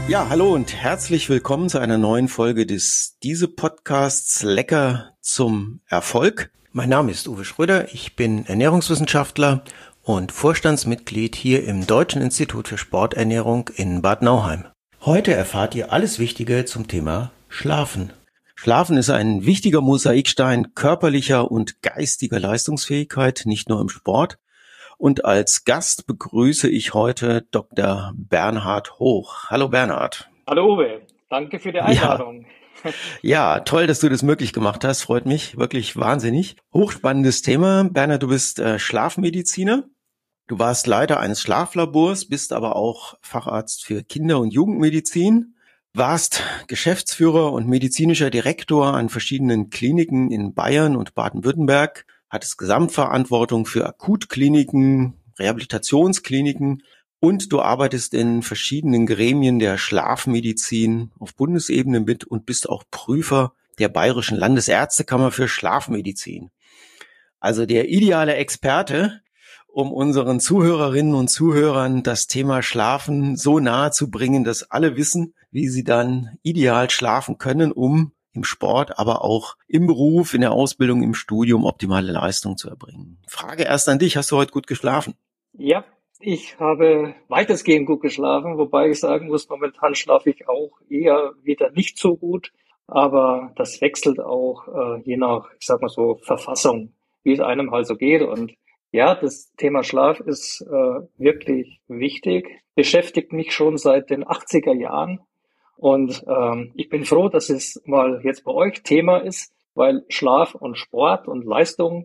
Ja, hallo und herzlich willkommen zu einer neuen Folge des Diese-Podcasts Lecker zum Erfolg. Mein Name ist Uwe Schröder, ich bin Ernährungswissenschaftler und Vorstandsmitglied hier im Deutschen Institut für Sporternährung in Bad Nauheim. Heute erfahrt ihr alles Wichtige zum Thema Schlafen. Schlafen ist ein wichtiger Mosaikstein körperlicher und geistiger Leistungsfähigkeit, nicht nur im Sport. Und als Gast begrüße ich heute Dr. Bernhard Hoch. Hallo Bernhard. Hallo Uwe, danke für die Einladung. Ja, toll, dass du das möglich gemacht hast. Freut mich wirklich wahnsinnig. Hochspannendes Thema. Bernhard, du bist Schlafmediziner. Du warst Leiter eines Schlaflabors, bist aber auch Facharzt für Kinder- und Jugendmedizin, warst Geschäftsführer und medizinischer Direktor an verschiedenen Kliniken in Bayern und Baden-Württemberg, hattest Gesamtverantwortung für Akutkliniken, Rehabilitationskliniken und du arbeitest in verschiedenen Gremien der Schlafmedizin auf Bundesebene mit und bist auch Prüfer der Bayerischen Landesärztekammer für Schlafmedizin. Also der ideale Experte, um unseren Zuhörerinnen und Zuhörern das Thema Schlafen so nahe zu bringen, dass alle wissen, wie sie dann ideal schlafen können, um im Sport, aber auch im Beruf, in der Ausbildung, im Studium optimale Leistung zu erbringen. Frage erst an dich, hast du heute gut geschlafen? Ja, ich habe weitestgehend gut geschlafen, wobei ich sagen muss, momentan schlafe ich auch eher wieder nicht so gut, aber das wechselt auch je nach, ich sag mal so, Verfassung, wie es einem halt so geht. Und ja, das Thema Schlaf ist wirklich wichtig, beschäftigt mich schon seit den 80er Jahren. Und ich bin froh, dass es mal jetzt bei euch Thema ist, weil Schlaf und Sport und Leistung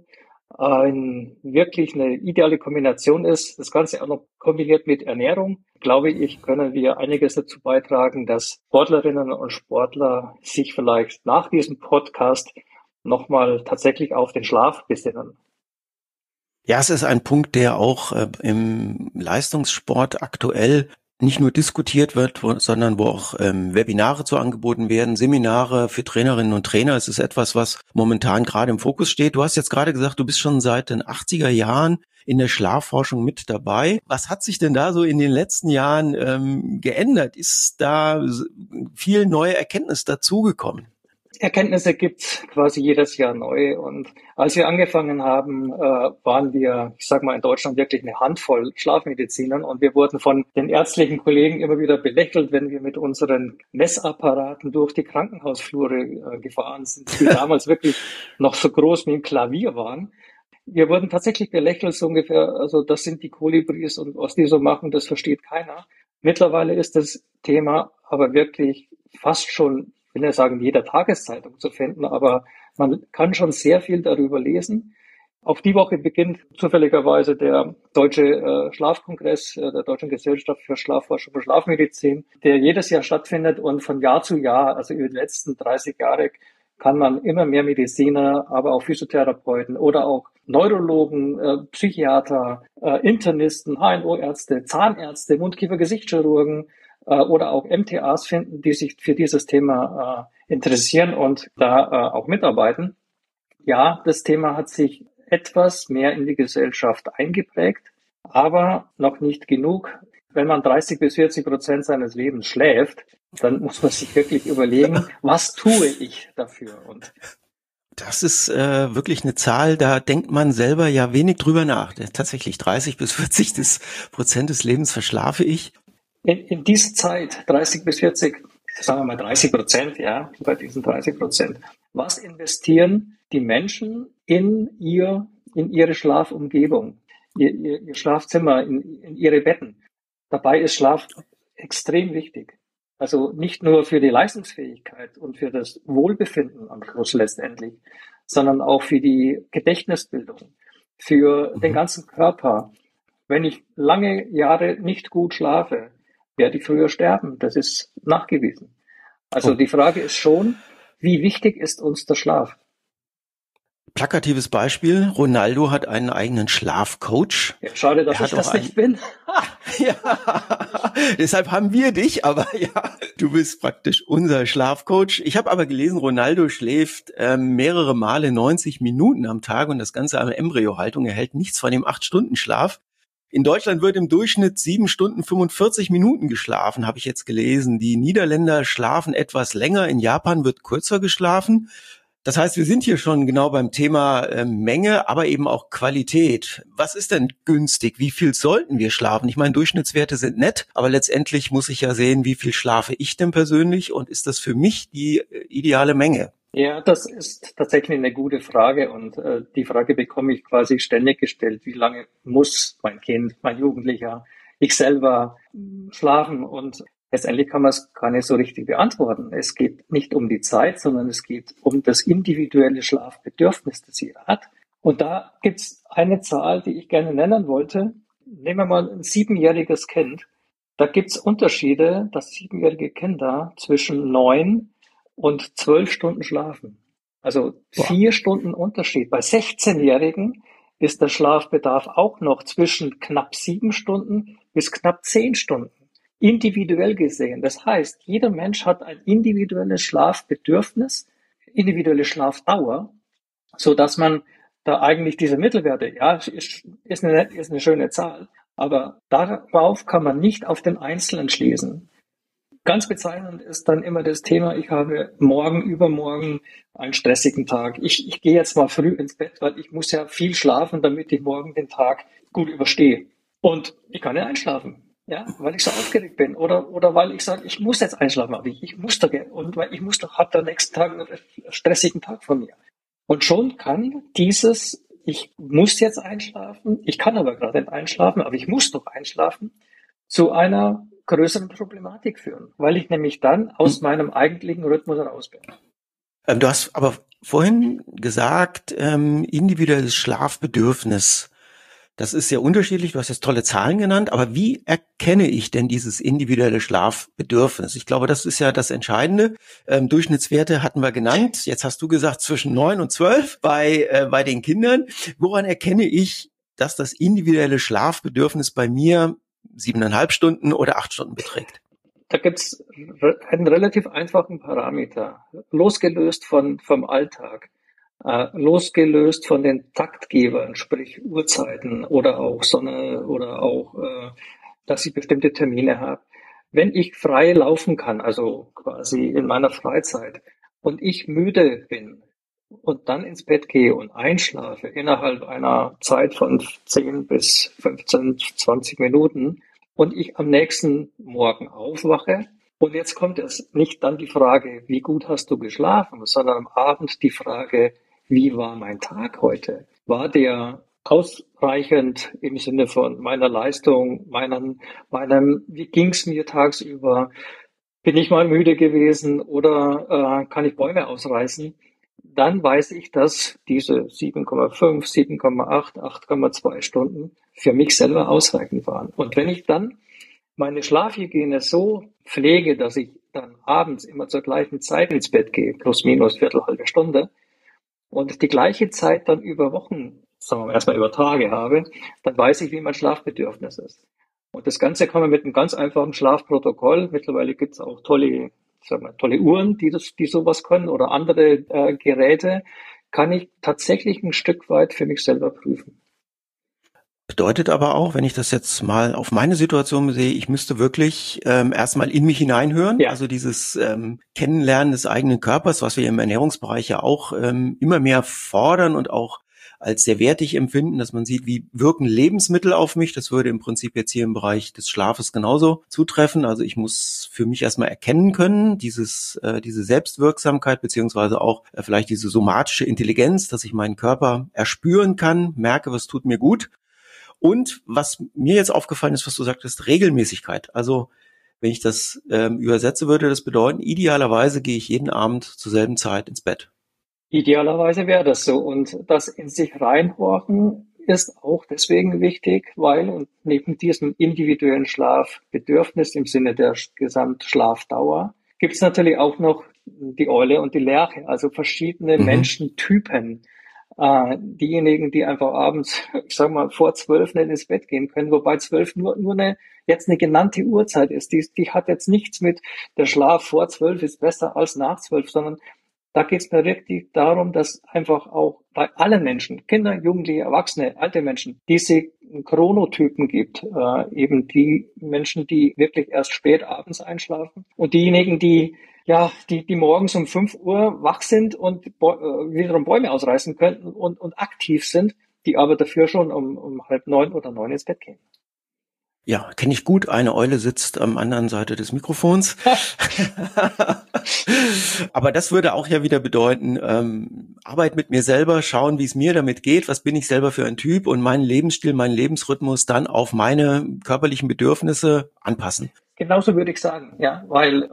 wirklich eine ideale Kombination ist. Das Ganze auch noch kombiniert mit Ernährung, glaube ich, können wir einiges dazu beitragen, dass Sportlerinnen und Sportler sich vielleicht nach diesem Podcast nochmal tatsächlich auf den Schlaf besinnen. Ja, es ist ein Punkt, der auch im Leistungssport aktuell nicht nur diskutiert wird, sondern wo auch Webinare zu angeboten werden, Seminare für Trainerinnen und Trainer. Es ist etwas, was momentan gerade im Fokus steht. Du hast jetzt gerade gesagt, du bist schon seit den 80er Jahren in der Schlafforschung mit dabei. Was hat sich denn da so in den letzten Jahren geändert? Ist da viel neue Erkenntnis dazugekommen? Erkenntnisse gibt's quasi jedes Jahr neu. Und als wir angefangen haben, waren wir, ich sag mal, in Deutschland wirklich eine Handvoll Schlafmedizinern. Und wir wurden von den ärztlichen Kollegen immer wieder belächelt, wenn wir mit unseren Messapparaten durch die Krankenhausflure gefahren sind, die damals wirklich noch so groß wie ein Klavier waren. Wir wurden tatsächlich belächelt, so ungefähr, also das sind die Kolibris und was die so machen, das versteht keiner. Mittlerweile ist das Thema aber wirklich fast schon, ich will nicht sagen, in jeder Tageszeitung zu finden, aber man kann schon sehr viel darüber lesen. Auch die Woche beginnt zufälligerweise der Deutsche Schlafkongress der Deutschen Gesellschaft für Schlafforschung und Schlafmedizin, der jedes Jahr stattfindet und von Jahr zu Jahr, also über die letzten 30 Jahre, kann man immer mehr Mediziner, aber auch Physiotherapeuten oder auch Neurologen, Psychiater, Internisten, HNO-Ärzte, Zahnärzte, Mund-Kiefer-Gesichtschirurgen oder auch MTAs finden, die sich für dieses Thema interessieren und da auch mitarbeiten. Ja, das Thema hat sich etwas mehr in die Gesellschaft eingeprägt, aber noch nicht genug. Wenn man 30-40% seines Lebens schläft, dann muss man sich wirklich überlegen, was tue ich dafür? Und das ist wirklich eine Zahl, da denkt man selber ja wenig drüber nach. Tatsächlich 30-40% des Lebens verschlafe ich. In dieser Zeit, 30-40, sagen wir mal 30%, ja, bei diesen 30%, was investieren die Menschen in ihre Schlafumgebung, ihr Schlafzimmer, in ihre Betten? Dabei ist Schlaf extrem wichtig. Also nicht nur für die Leistungsfähigkeit und für das Wohlbefinden am Schluss letztendlich, sondern auch für die Gedächtnisbildung, für den ganzen Körper. Wenn ich lange Jahre nicht gut schlafe, werde ich früher sterben. Das ist nachgewiesen. Also die Frage ist schon, wie wichtig ist uns der Schlaf? Plakatives Beispiel, Ronaldo hat einen eigenen Schlafcoach. Ja, schade, dass ich das nicht bin. Ja, deshalb haben wir dich, aber ja, du bist praktisch unser Schlafcoach. Ich habe aber gelesen, Ronaldo schläft mehrere Male 90 Minuten am Tag und das Ganze an Embryohaltung. Er hält nichts von dem 8-Stunden-Schlaf. In Deutschland wird im Durchschnitt 7 Stunden 45 Minuten geschlafen, habe ich jetzt gelesen. Die Niederländer schlafen etwas länger, in Japan wird kürzer geschlafen. Das heißt, wir sind hier schon genau beim Thema Menge, aber eben auch Qualität. Was ist denn günstig? Wie viel sollten wir schlafen? Ich meine, Durchschnittswerte sind nett, aber letztendlich muss ich ja sehen, wie viel schlafe ich denn persönlich und ist das für mich die ideale Menge? Ja, das ist tatsächlich eine gute Frage und die Frage bekomme ich quasi ständig gestellt. Wie lange muss mein Kind, mein Jugendlicher, ich selber schlafen? Und letztendlich kann man es gar nicht so richtig beantworten. Es geht nicht um die Zeit, sondern es geht um das individuelle Schlafbedürfnis, das jeder hat. Und da gibt's eine Zahl, die ich gerne nennen wollte. Nehmen wir mal ein 7-jähriges Kind. Da gibt's Unterschiede, dass 7-jährige Kinder zwischen 9 und 12 Stunden schlafen. Also 4 Stunden Unterschied. Bei 16-Jährigen ist der Schlafbedarf auch noch zwischen knapp 7 Stunden bis knapp 10 Stunden. Individuell gesehen. Das heißt, jeder Mensch hat ein individuelles Schlafbedürfnis, individuelle Schlafdauer, so dass man da eigentlich diese Mittelwerte, ja, ist eine schöne Zahl, aber darauf kann man nicht auf den Einzelnen schließen. Ganz bezeichnend ist dann immer das Thema, ich habe morgen, übermorgen einen stressigen Tag. Ich gehe jetzt mal früh ins Bett, weil ich muss ja viel schlafen, damit ich morgen den Tag gut überstehe. Und ich kann nicht einschlafen, ja, weil ich so aufgeregt bin oder weil ich sage, ich muss jetzt einschlafen, aber ich muss doch, und weil ich muss doch, habe der nächsten Tag einen stressigen Tag von mir. Und schon kann dieses, ich muss jetzt einschlafen, ich kann aber gerade nicht einschlafen, aber ich muss doch einschlafen, zu einer größeren Problematik führen, weil ich nämlich dann aus meinem eigentlichen Rhythmus raus bin. Du hast aber vorhin gesagt, individuelles Schlafbedürfnis. Das ist sehr unterschiedlich. Du hast jetzt tolle Zahlen genannt, aber wie erkenne ich denn dieses individuelle Schlafbedürfnis? Ich glaube, das ist ja das Entscheidende. Durchschnittswerte hatten wir genannt. Jetzt hast du gesagt zwischen 9 und 12 bei den Kindern. Woran erkenne ich, dass das individuelle Schlafbedürfnis bei mir 7,5 Stunden oder 8 Stunden beträgt? Da gibt's einen relativ einfachen Parameter, losgelöst vom Alltag, losgelöst von den Taktgebern, sprich Uhrzeiten oder auch Sonne oder auch, dass ich bestimmte Termine habe. Wenn ich frei laufen kann, also quasi in meiner Freizeit, und ich müde bin und dann ins Bett gehe und einschlafe innerhalb einer Zeit von 10 bis 15, 20 Minuten, und ich am nächsten Morgen aufwache und jetzt kommt es nicht dann die Frage, wie gut hast du geschlafen, sondern am Abend die Frage, wie war mein Tag heute? War der ausreichend im Sinne von meiner Leistung, wie ging's mir tagsüber? Bin ich mal müde gewesen oder kann ich Bäume ausreißen? Dann weiß ich, dass diese 7,5, 7,8, 8,2 Stunden für mich selber ausreichend waren. Und wenn ich dann meine Schlafhygiene so pflege, dass ich dann abends immer zur gleichen Zeit ins Bett gehe, plus minus halbe Stunde, und die gleiche Zeit dann über Wochen, sagen wir mal erstmal über Tage habe, dann weiß ich, wie mein Schlafbedürfnis ist. Und das Ganze kann man mit einem ganz einfachen Schlafprotokoll, mittlerweile gibt es auch tolle Uhren, die sowas können oder andere Geräte, kann ich tatsächlich ein Stück weit für mich selber prüfen. Bedeutet aber auch, wenn ich das jetzt mal auf meine Situation sehe, ich müsste wirklich erstmal in mich hineinhören, ja. Also dieses Kennenlernen des eigenen Körpers, was wir im Ernährungsbereich ja auch immer mehr fordern und auch als sehr wertig empfinden, dass man sieht, wie wirken Lebensmittel auf mich. Das würde im Prinzip jetzt hier im Bereich des Schlafes genauso zutreffen. Also ich muss für mich erstmal erkennen können, diese Selbstwirksamkeit beziehungsweise auch vielleicht diese somatische Intelligenz, dass ich meinen Körper erspüren kann, merke, was tut mir gut. Und was mir jetzt aufgefallen ist, was du sagtest, Regelmäßigkeit. Also wenn ich das übersetze, würde das bedeuten, idealerweise gehe ich jeden Abend zur selben Zeit ins Bett. Idealerweise wäre das so. Und das in sich reinhorchen ist auch deswegen wichtig, weil und neben diesem individuellen Schlafbedürfnis im Sinne der Gesamtschlafdauer gibt es natürlich auch noch die Eule und die Lerche, also verschiedene Menschentypen. Diejenigen, die einfach abends, ich sag mal, vor 12 nicht ins Bett gehen können, wobei 12 nur jetzt eine genannte Uhrzeit ist. Die hat jetzt nichts mit der Schlaf vor 12 ist besser als nach 12, sondern Da geht es mir wirklich darum, dass einfach auch bei allen Menschen, Kinder, Jugendliche, Erwachsene, alte Menschen, diese Chronotypen gibt, eben die Menschen, die wirklich erst spät abends einschlafen und diejenigen, die morgens um 5 Uhr wach sind und wiederum Bäume ausreißen könnten und aktiv sind, die aber dafür schon um 8:30 oder 9 ins Bett gehen. Ja, kenne ich gut. Eine Eule sitzt am anderen Seite des Mikrofons. Aber das würde auch ja wieder bedeuten, Arbeit mit mir selber, schauen, wie es mir damit geht, was bin ich selber für ein Typ und meinen Lebensstil, meinen Lebensrhythmus dann auf meine körperlichen Bedürfnisse anpassen. Genauso würde ich sagen, ja, weil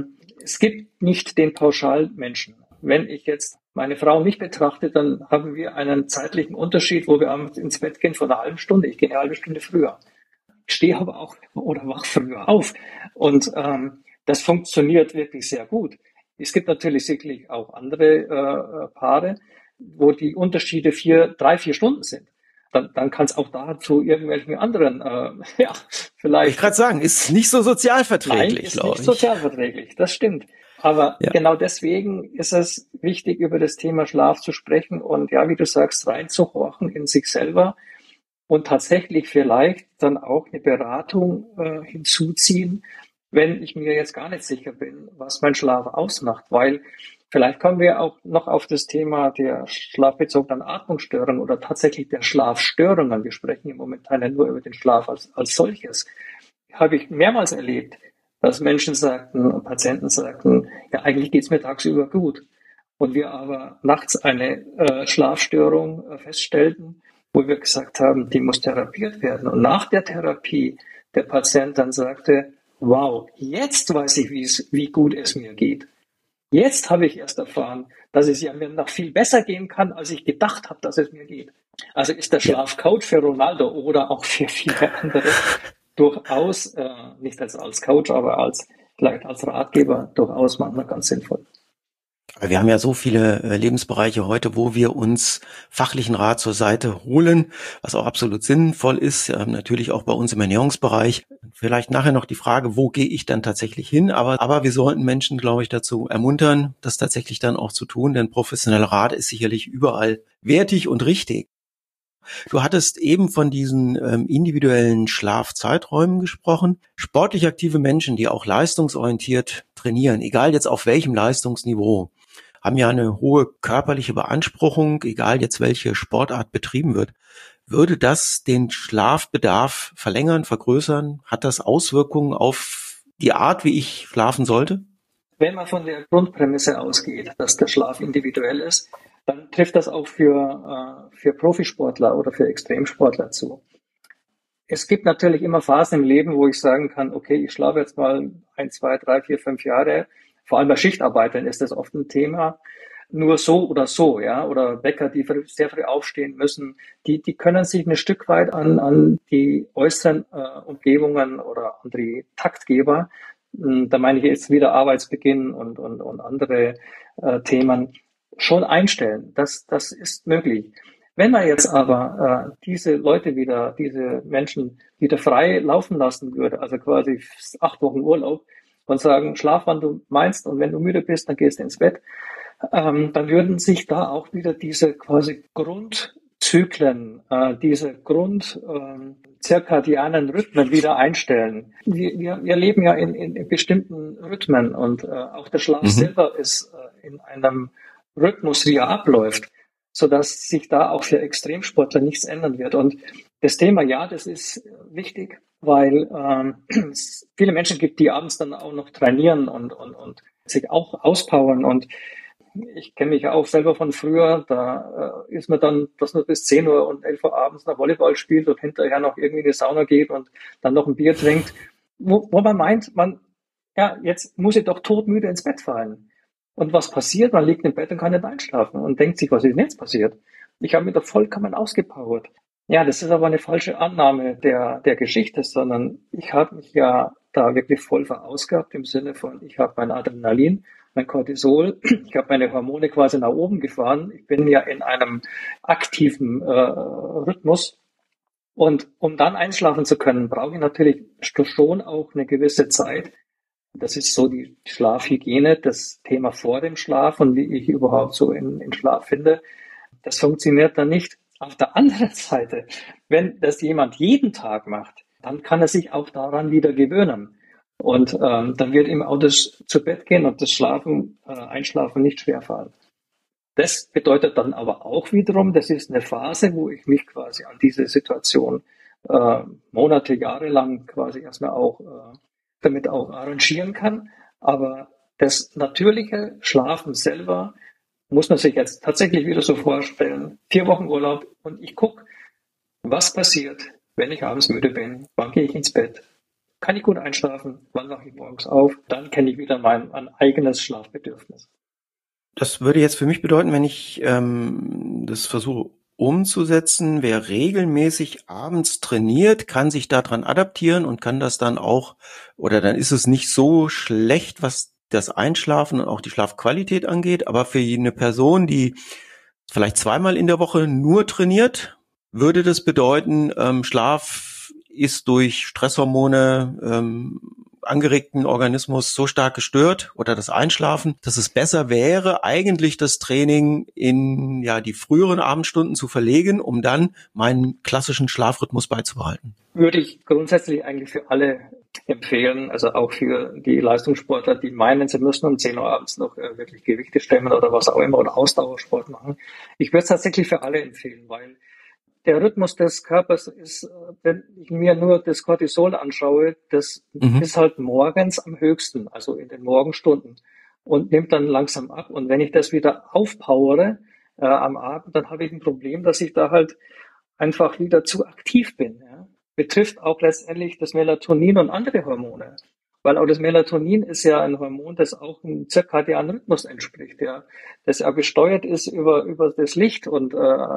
es gibt nicht den Pauschalmenschen. Wenn ich jetzt meine Frau nicht betrachte, dann haben wir einen zeitlichen Unterschied, wo wir abends ins Bett gehen von einer halben Stunde. Ich gehe eine halbe Stunde früher. Stehe aber auch oder wach früher auf. Und das funktioniert wirklich sehr gut. Es gibt natürlich sicherlich auch andere Paare, wo die Unterschiede 3-4 Stunden sind. Dann kann es auch da zu irgendwelchen anderen, vielleicht. Ich gerade sagen, ist nicht so sozialverträglich, glaube ich. Ist nicht sozialverträglich, das stimmt. Aber genau deswegen ist es wichtig, über das Thema Schlaf zu sprechen und ja, wie du sagst, reinzuhorchen in sich selber. Und tatsächlich vielleicht dann auch eine Beratung hinzuziehen, wenn ich mir jetzt gar nicht sicher bin, was mein Schlaf ausmacht. Weil vielleicht kommen wir auch noch auf das Thema der schlafbezogenen Atmungsstörungen oder tatsächlich der Schlafstörungen. Wir sprechen im Moment nur über den Schlaf als solches. Habe ich mehrmals erlebt, dass Menschen sagten, Patienten sagten, ja, eigentlich geht's mir tagsüber gut. Und wir aber nachts eine Schlafstörung feststellten, wo wir gesagt haben, die muss therapiert werden. Und nach der Therapie der Patient dann sagte, wow, jetzt weiß ich, wie gut es mir geht. Jetzt habe ich erst erfahren, dass es ja mir noch viel besser gehen kann, als ich gedacht habe, dass es mir geht. Also ist der Schlafcoach für Ronaldo oder auch für viele andere durchaus, nicht als Coach, aber vielleicht als Ratgeber durchaus manchmal ganz sinnvoll. Wir haben ja so viele Lebensbereiche heute, wo wir uns fachlichen Rat zur Seite holen, was auch absolut sinnvoll ist, natürlich auch bei uns im Ernährungsbereich. Vielleicht nachher noch die Frage, wo gehe ich dann tatsächlich hin? Aber wir sollten Menschen, glaube ich, dazu ermuntern, das tatsächlich dann auch zu tun, denn professioneller Rat ist sicherlich überall wertig und richtig. Du hattest eben von diesen individuellen Schlafzeiträumen gesprochen. Sportlich aktive Menschen, die auch leistungsorientiert trainieren, egal jetzt auf welchem Leistungsniveau, haben ja eine hohe körperliche Beanspruchung, egal jetzt welche Sportart betrieben wird. Würde das den Schlafbedarf verlängern, vergrößern? Hat das Auswirkungen auf die Art, wie ich schlafen sollte? Wenn man von der Grundprämisse ausgeht, dass der Schlaf individuell ist, dann trifft das auch für Profisportler oder für Extremsportler zu. Es gibt natürlich immer Phasen im Leben, wo ich sagen kann, okay, ich schlafe jetzt mal 1, 2, 3, 4, 5 Jahre. Vor allem bei Schichtarbeitern ist das oft ein Thema. Nur so oder so, ja, oder Bäcker, die sehr früh aufstehen müssen, die können sich ein Stück weit an die äußeren Umgebungen oder an die Taktgeber, da meine ich jetzt wieder Arbeitsbeginn und andere Themen, schon einstellen. Das ist möglich. Wenn man jetzt aber diese Menschen wieder frei laufen lassen würde, also quasi 8 Wochen Urlaub und sagen, schlaf, wann du meinst und wenn du müde bist, dann gehst du ins Bett, dann würden sich da auch wieder diese quasi Grundzyklen, diese zirkadianen Rhythmen wieder einstellen. Wir leben ja in bestimmten Rhythmen und auch der Schlaf selber ist in einem Rhythmus, wie er abläuft, sodass sich da auch für Extremsportler nichts ändern wird. Und das Thema, ja, das ist wichtig, weil es viele Menschen gibt, die abends dann auch noch trainieren und sich auch auspowern. Und ich kenne mich ja auch selber von früher, da ist man dann, dass man bis 10 Uhr und 11 Uhr abends noch Volleyball spielt und hinterher noch irgendwie in die Sauna geht und dann noch ein Bier trinkt, wo man meint, jetzt muss ich doch todmüde ins Bett fallen. Und was passiert? Man liegt im Bett und kann nicht einschlafen und denkt sich, was ist denn jetzt passiert? Ich habe mich doch vollkommen ausgepowert. Ja, das ist aber eine falsche Annahme der Geschichte, sondern ich habe mich ja da wirklich voll verausgabt im Sinne von, ich habe mein Adrenalin, mein Cortisol, ich habe meine Hormone quasi nach oben gefahren. Ich bin ja in einem aktiven Rhythmus. Und um dann einschlafen zu können, brauche ich natürlich schon auch eine gewisse Zeit, Das ist so die Schlafhygiene, das Thema vor dem Schlaf und wie ich überhaupt so in Schlaf finde. Das funktioniert dann nicht. Auf der anderen Seite, wenn das jemand jeden Tag macht, dann kann er sich auch daran wieder gewöhnen. Und dann wird ihm auch das zu Bett gehen und das Einschlafen nicht schwerfallen. Das bedeutet dann aber auch wiederum, das ist eine Phase, wo ich mich quasi an diese Situation Monate, Jahre lang quasi erstmal auch damit auch arrangieren kann. Aber das natürliche Schlafen selber muss man sich jetzt tatsächlich wieder so vorstellen. 4 Wochen Urlaub und ich gucke, was passiert, wenn ich abends müde bin. Wann gehe ich ins Bett? Kann ich gut einschlafen? Wann wache ich morgens auf? Dann kenne ich wieder mein eigenes Schlafbedürfnis. Das würde jetzt für mich bedeuten, wenn ich das versuche umzusetzen, wer regelmäßig abends trainiert, kann sich daran adaptieren und kann das dann auch, oder dann ist es nicht so schlecht, was das Einschlafen und auch die Schlafqualität angeht, aber für eine Person, die vielleicht 2-mal in der Woche nur trainiert, würde das bedeuten, Schlaf ist durch Stresshormone angeregten Organismus so stark gestört oder das Einschlafen, dass es besser wäre, eigentlich das Training in die früheren Abendstunden zu verlegen, um dann meinen klassischen Schlafrhythmus beizubehalten. Würde ich grundsätzlich eigentlich für alle empfehlen, also auch für die Leistungssportler, die meinen, sie müssen um 10 Uhr abends noch wirklich Gewichte stemmen oder was auch immer oder Ausdauersport machen. Ich würde es tatsächlich für alle empfehlen, weil der Rhythmus des Körpers ist, wenn ich mir nur das Cortisol anschaue, das ist halt morgens am höchsten, also in den Morgenstunden und nimmt dann langsam ab. Und wenn ich das wieder aufpowere am Abend, dann habe ich ein Problem, dass ich da halt einfach wieder zu aktiv bin. Ja. Betrifft auch letztendlich das Melatonin und andere Hormone. Weil auch das Melatonin ist ja ein Hormon, das auch einem zirkadianen Rhythmus entspricht, ja, das ja gesteuert ist über das Licht und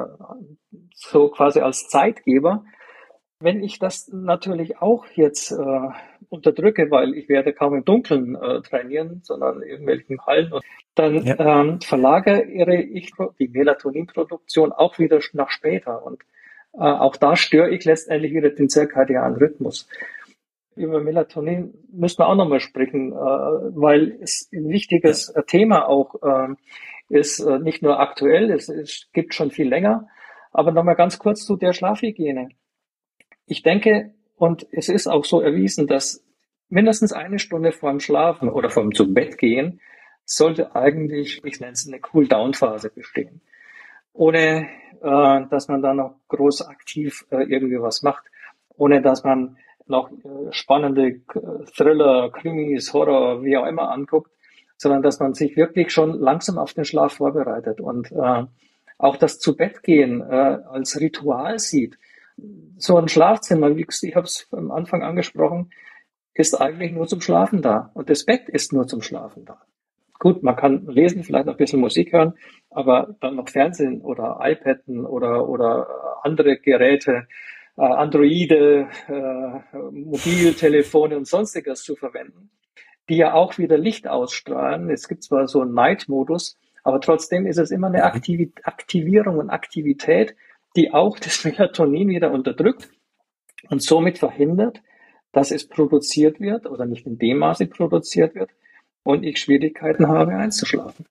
so quasi als Zeitgeber. Wenn ich das natürlich auch jetzt unterdrücke, weil ich werde kaum im Dunkeln trainieren, sondern in irgendwelchen Hallen, dann verlagere ich die Melatoninproduktion auch wieder nach später und auch da störe ich letztendlich wieder den zirkadianen Rhythmus. Über Melatonin müssen wir auch nochmal sprechen, weil es ein wichtiges Thema auch ist, nicht nur aktuell, es gibt schon viel länger. Aber nochmal ganz kurz zu der Schlafhygiene. Ich denke, und es ist auch so erwiesen, dass mindestens 1 Stunde vor dem Schlafen oder vor dem Zu-Bett-Gehen sollte eigentlich, ich nenne es eine Cool-Down-Phase bestehen. Ohne, dass man da noch groß aktiv irgendwie was macht, ohne dass man noch spannende Thriller, Krimis, Horror, wie auch immer anguckt, sondern dass man sich wirklich schon langsam auf den Schlaf vorbereitet und auch das Zu-Bett-Gehen als Ritual sieht. So ein Schlafzimmer, wie ich habe es am Anfang angesprochen, ist eigentlich nur zum Schlafen da und das Bett ist nur zum Schlafen da. Gut, man kann lesen, vielleicht noch ein bisschen Musik hören, aber dann noch Fernsehen oder iPaden oder andere Geräte, Androide, Mobiltelefone und sonstiges zu verwenden, die ja auch wieder Licht ausstrahlen. Es gibt zwar so einen Night-Modus, aber trotzdem ist es immer eine Aktivierung und Aktivität, die auch das Melatonin wieder unterdrückt und somit verhindert, dass es produziert wird oder nicht in dem Maße produziert wird und ich Schwierigkeiten habe, einzuschlafen.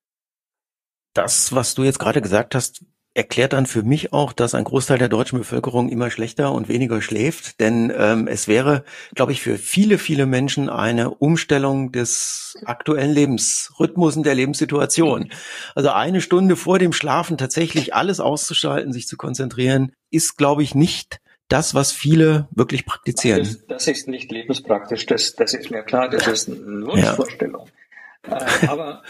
Das, was du jetzt gerade gesagt hast, erklärt dann für mich auch, dass ein Großteil der deutschen Bevölkerung immer schlechter und weniger schläft. Denn es wäre, glaube ich, für viele, viele Menschen eine Umstellung des aktuellen Lebensrhythmus und der Lebenssituation. Also 1 Stunde vor dem Schlafen tatsächlich alles auszuschalten, sich zu konzentrieren, ist, glaube ich, nicht das, was viele wirklich praktizieren. Das ist nicht lebenspraktisch, das ist mir klar, das ist eine Wunschvorstellung. Aber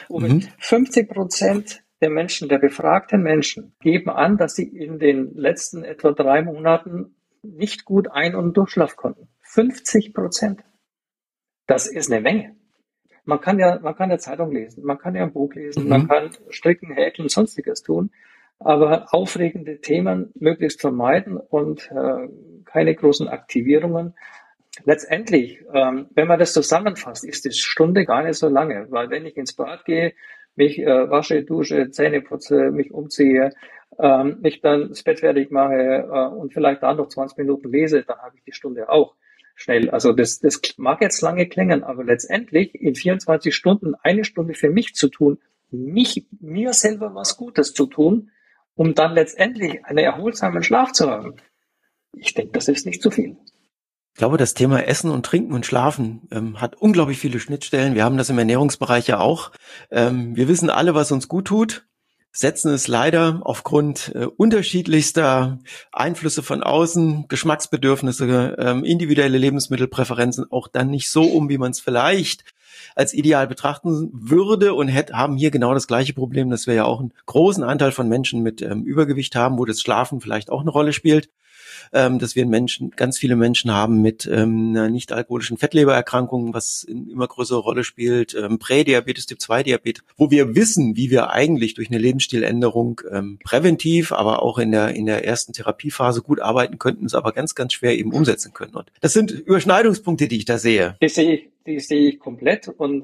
50% der Menschen, der befragten Menschen, geben an, dass sie in den letzten etwa 3 Monaten nicht gut ein- und Durchschlaf konnten. 50%. Das ist eine Menge. Man kann ja Zeitung lesen, man kann ja ein Buch lesen, man kann stricken, häkeln und sonstiges tun, aber aufregende Themen möglichst vermeiden und keine großen Aktivierungen. Letztendlich, wenn man das zusammenfasst, ist die Stunde gar nicht so lange, weil wenn ich ins Bad gehe, mich wasche, dusche, Zähne putze, mich umziehe, mich dann das Bett fertig mache und vielleicht da noch 20 Minuten lese, dann habe ich die Stunde auch. schnell. Also das mag jetzt lange klingen, aber letztendlich in 24 Stunden 1 Stunde für mich zu tun, mir selber was Gutes zu tun, um dann letztendlich einen erholsamen Schlaf zu haben. Ich denke, das ist nicht zu viel. Ich glaube, das Thema Essen und Trinken und Schlafen hat unglaublich viele Schnittstellen. Wir haben das im Ernährungsbereich ja auch. Wir wissen alle, was uns gut tut, setzen es leider aufgrund unterschiedlichster Einflüsse von außen, Geschmacksbedürfnisse, individuelle Lebensmittelpräferenzen auch dann nicht so um, wie man es vielleicht als ideal betrachten würde und haben hier genau das gleiche Problem, dass wir ja auch einen großen Anteil von Menschen mit Übergewicht haben, wo das Schlafen vielleicht auch eine Rolle spielt. Dass wir ganz viele Menschen haben mit einer nicht-alkoholischen Fettlebererkrankung, was eine immer größere Rolle spielt, Prädiabetes, Typ-2-Diabetes, wo wir wissen, wie wir eigentlich durch eine Lebensstiländerung präventiv, aber auch in der ersten Therapiephase gut arbeiten könnten, es aber ganz, ganz schwer eben umsetzen können. Und das sind Überschneidungspunkte, die ich da sehe. Die sehe ich komplett und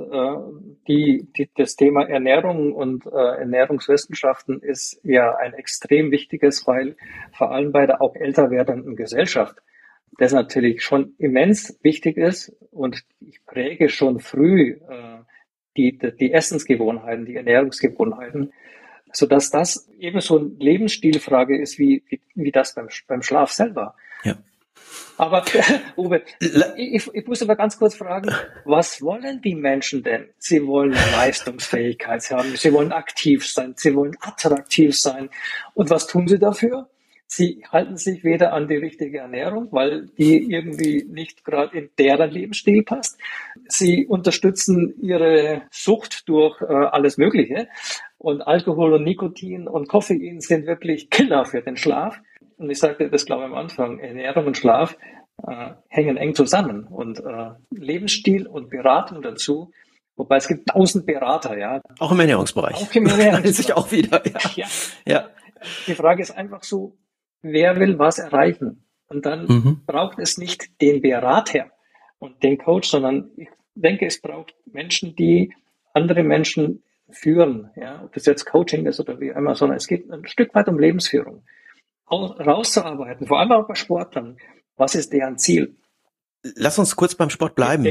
das Thema Ernährung und Ernährungswissenschaften ist ja ein extrem wichtiges, weil vor allem bei der auch älter werdenden Gesellschaft das natürlich schon immens wichtig ist und ich präge schon früh die Essensgewohnheiten, die Ernährungsgewohnheiten, sodass das eben so eine Lebensstilfrage ist wie das beim Schlaf selber. Ja. Aber Uwe, ich muss aber ganz kurz fragen, was wollen die Menschen denn? Sie wollen Leistungsfähigkeit haben, sie wollen aktiv sein, sie wollen attraktiv sein. Und was tun sie dafür? Sie halten sich weder an die richtige Ernährung, weil die irgendwie nicht gerade in deren Lebensstil passt. Sie unterstützen ihre Sucht durch alles Mögliche. Und Alkohol und Nikotin und Koffein sind wirklich Killer für den Schlaf. Und ich sagte das, glaube ich, am Anfang, Ernährung und Schlaf hängen eng zusammen. Und Lebensstil und Beratung dazu, wobei es gibt 1000 Berater, ja. Auch im Ernährungsbereich. Auch im Ernährungsbereich. Sich auch wieder, ja. Die Frage ist einfach so, wer will was erreichen? Und dann braucht es nicht den Berater und den Coach, sondern ich denke, es braucht Menschen, die andere Menschen führen, ja, ob das jetzt Coaching ist oder wie immer, sondern es geht ein Stück weit um Lebensführung. Rauszuarbeiten, vor allem auch bei Sportlern. Was ist deren Ziel? Lass uns kurz beim Sport bleiben.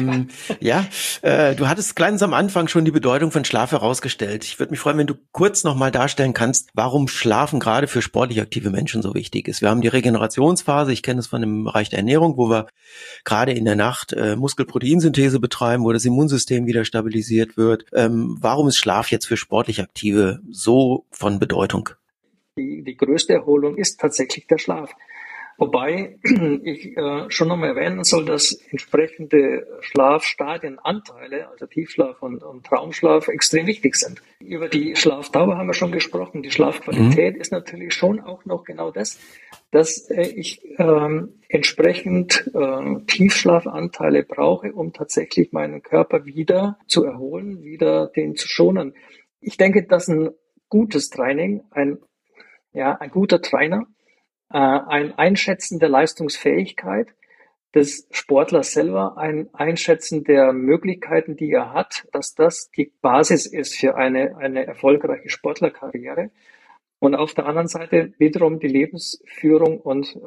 Du hattest kleines am Anfang schon die Bedeutung von Schlaf herausgestellt. Ich würde mich freuen, wenn du kurz nochmal darstellen kannst, warum Schlafen gerade für sportlich aktive Menschen so wichtig ist. Wir haben die Regenerationsphase, ich kenne es von dem Bereich der Ernährung, wo wir gerade in der Nacht Muskelproteinsynthese betreiben, wo das Immunsystem wieder stabilisiert wird. Warum ist Schlaf jetzt für sportlich Aktive so von Bedeutung? Die größte Erholung ist tatsächlich der Schlaf. Wobei ich schon nochmal erwähnen soll, dass entsprechende Schlafstadienanteile, also Tiefschlaf und Traumschlaf, extrem wichtig sind. Über die Schlafdauer haben wir schon gesprochen. Die Schlafqualität ist natürlich schon auch noch genau das, dass ich entsprechend Tiefschlafanteile brauche, um tatsächlich meinen Körper wieder zu erholen, wieder den zu schonen. Ich denke, dass ein gutes Training, ein guter Trainer, ein Einschätzen der Leistungsfähigkeit des Sportlers selber, ein Einschätzen der Möglichkeiten, die er hat, dass das die Basis ist für eine erfolgreiche Sportlerkarriere. Und auf der anderen Seite wiederum die Lebensführung und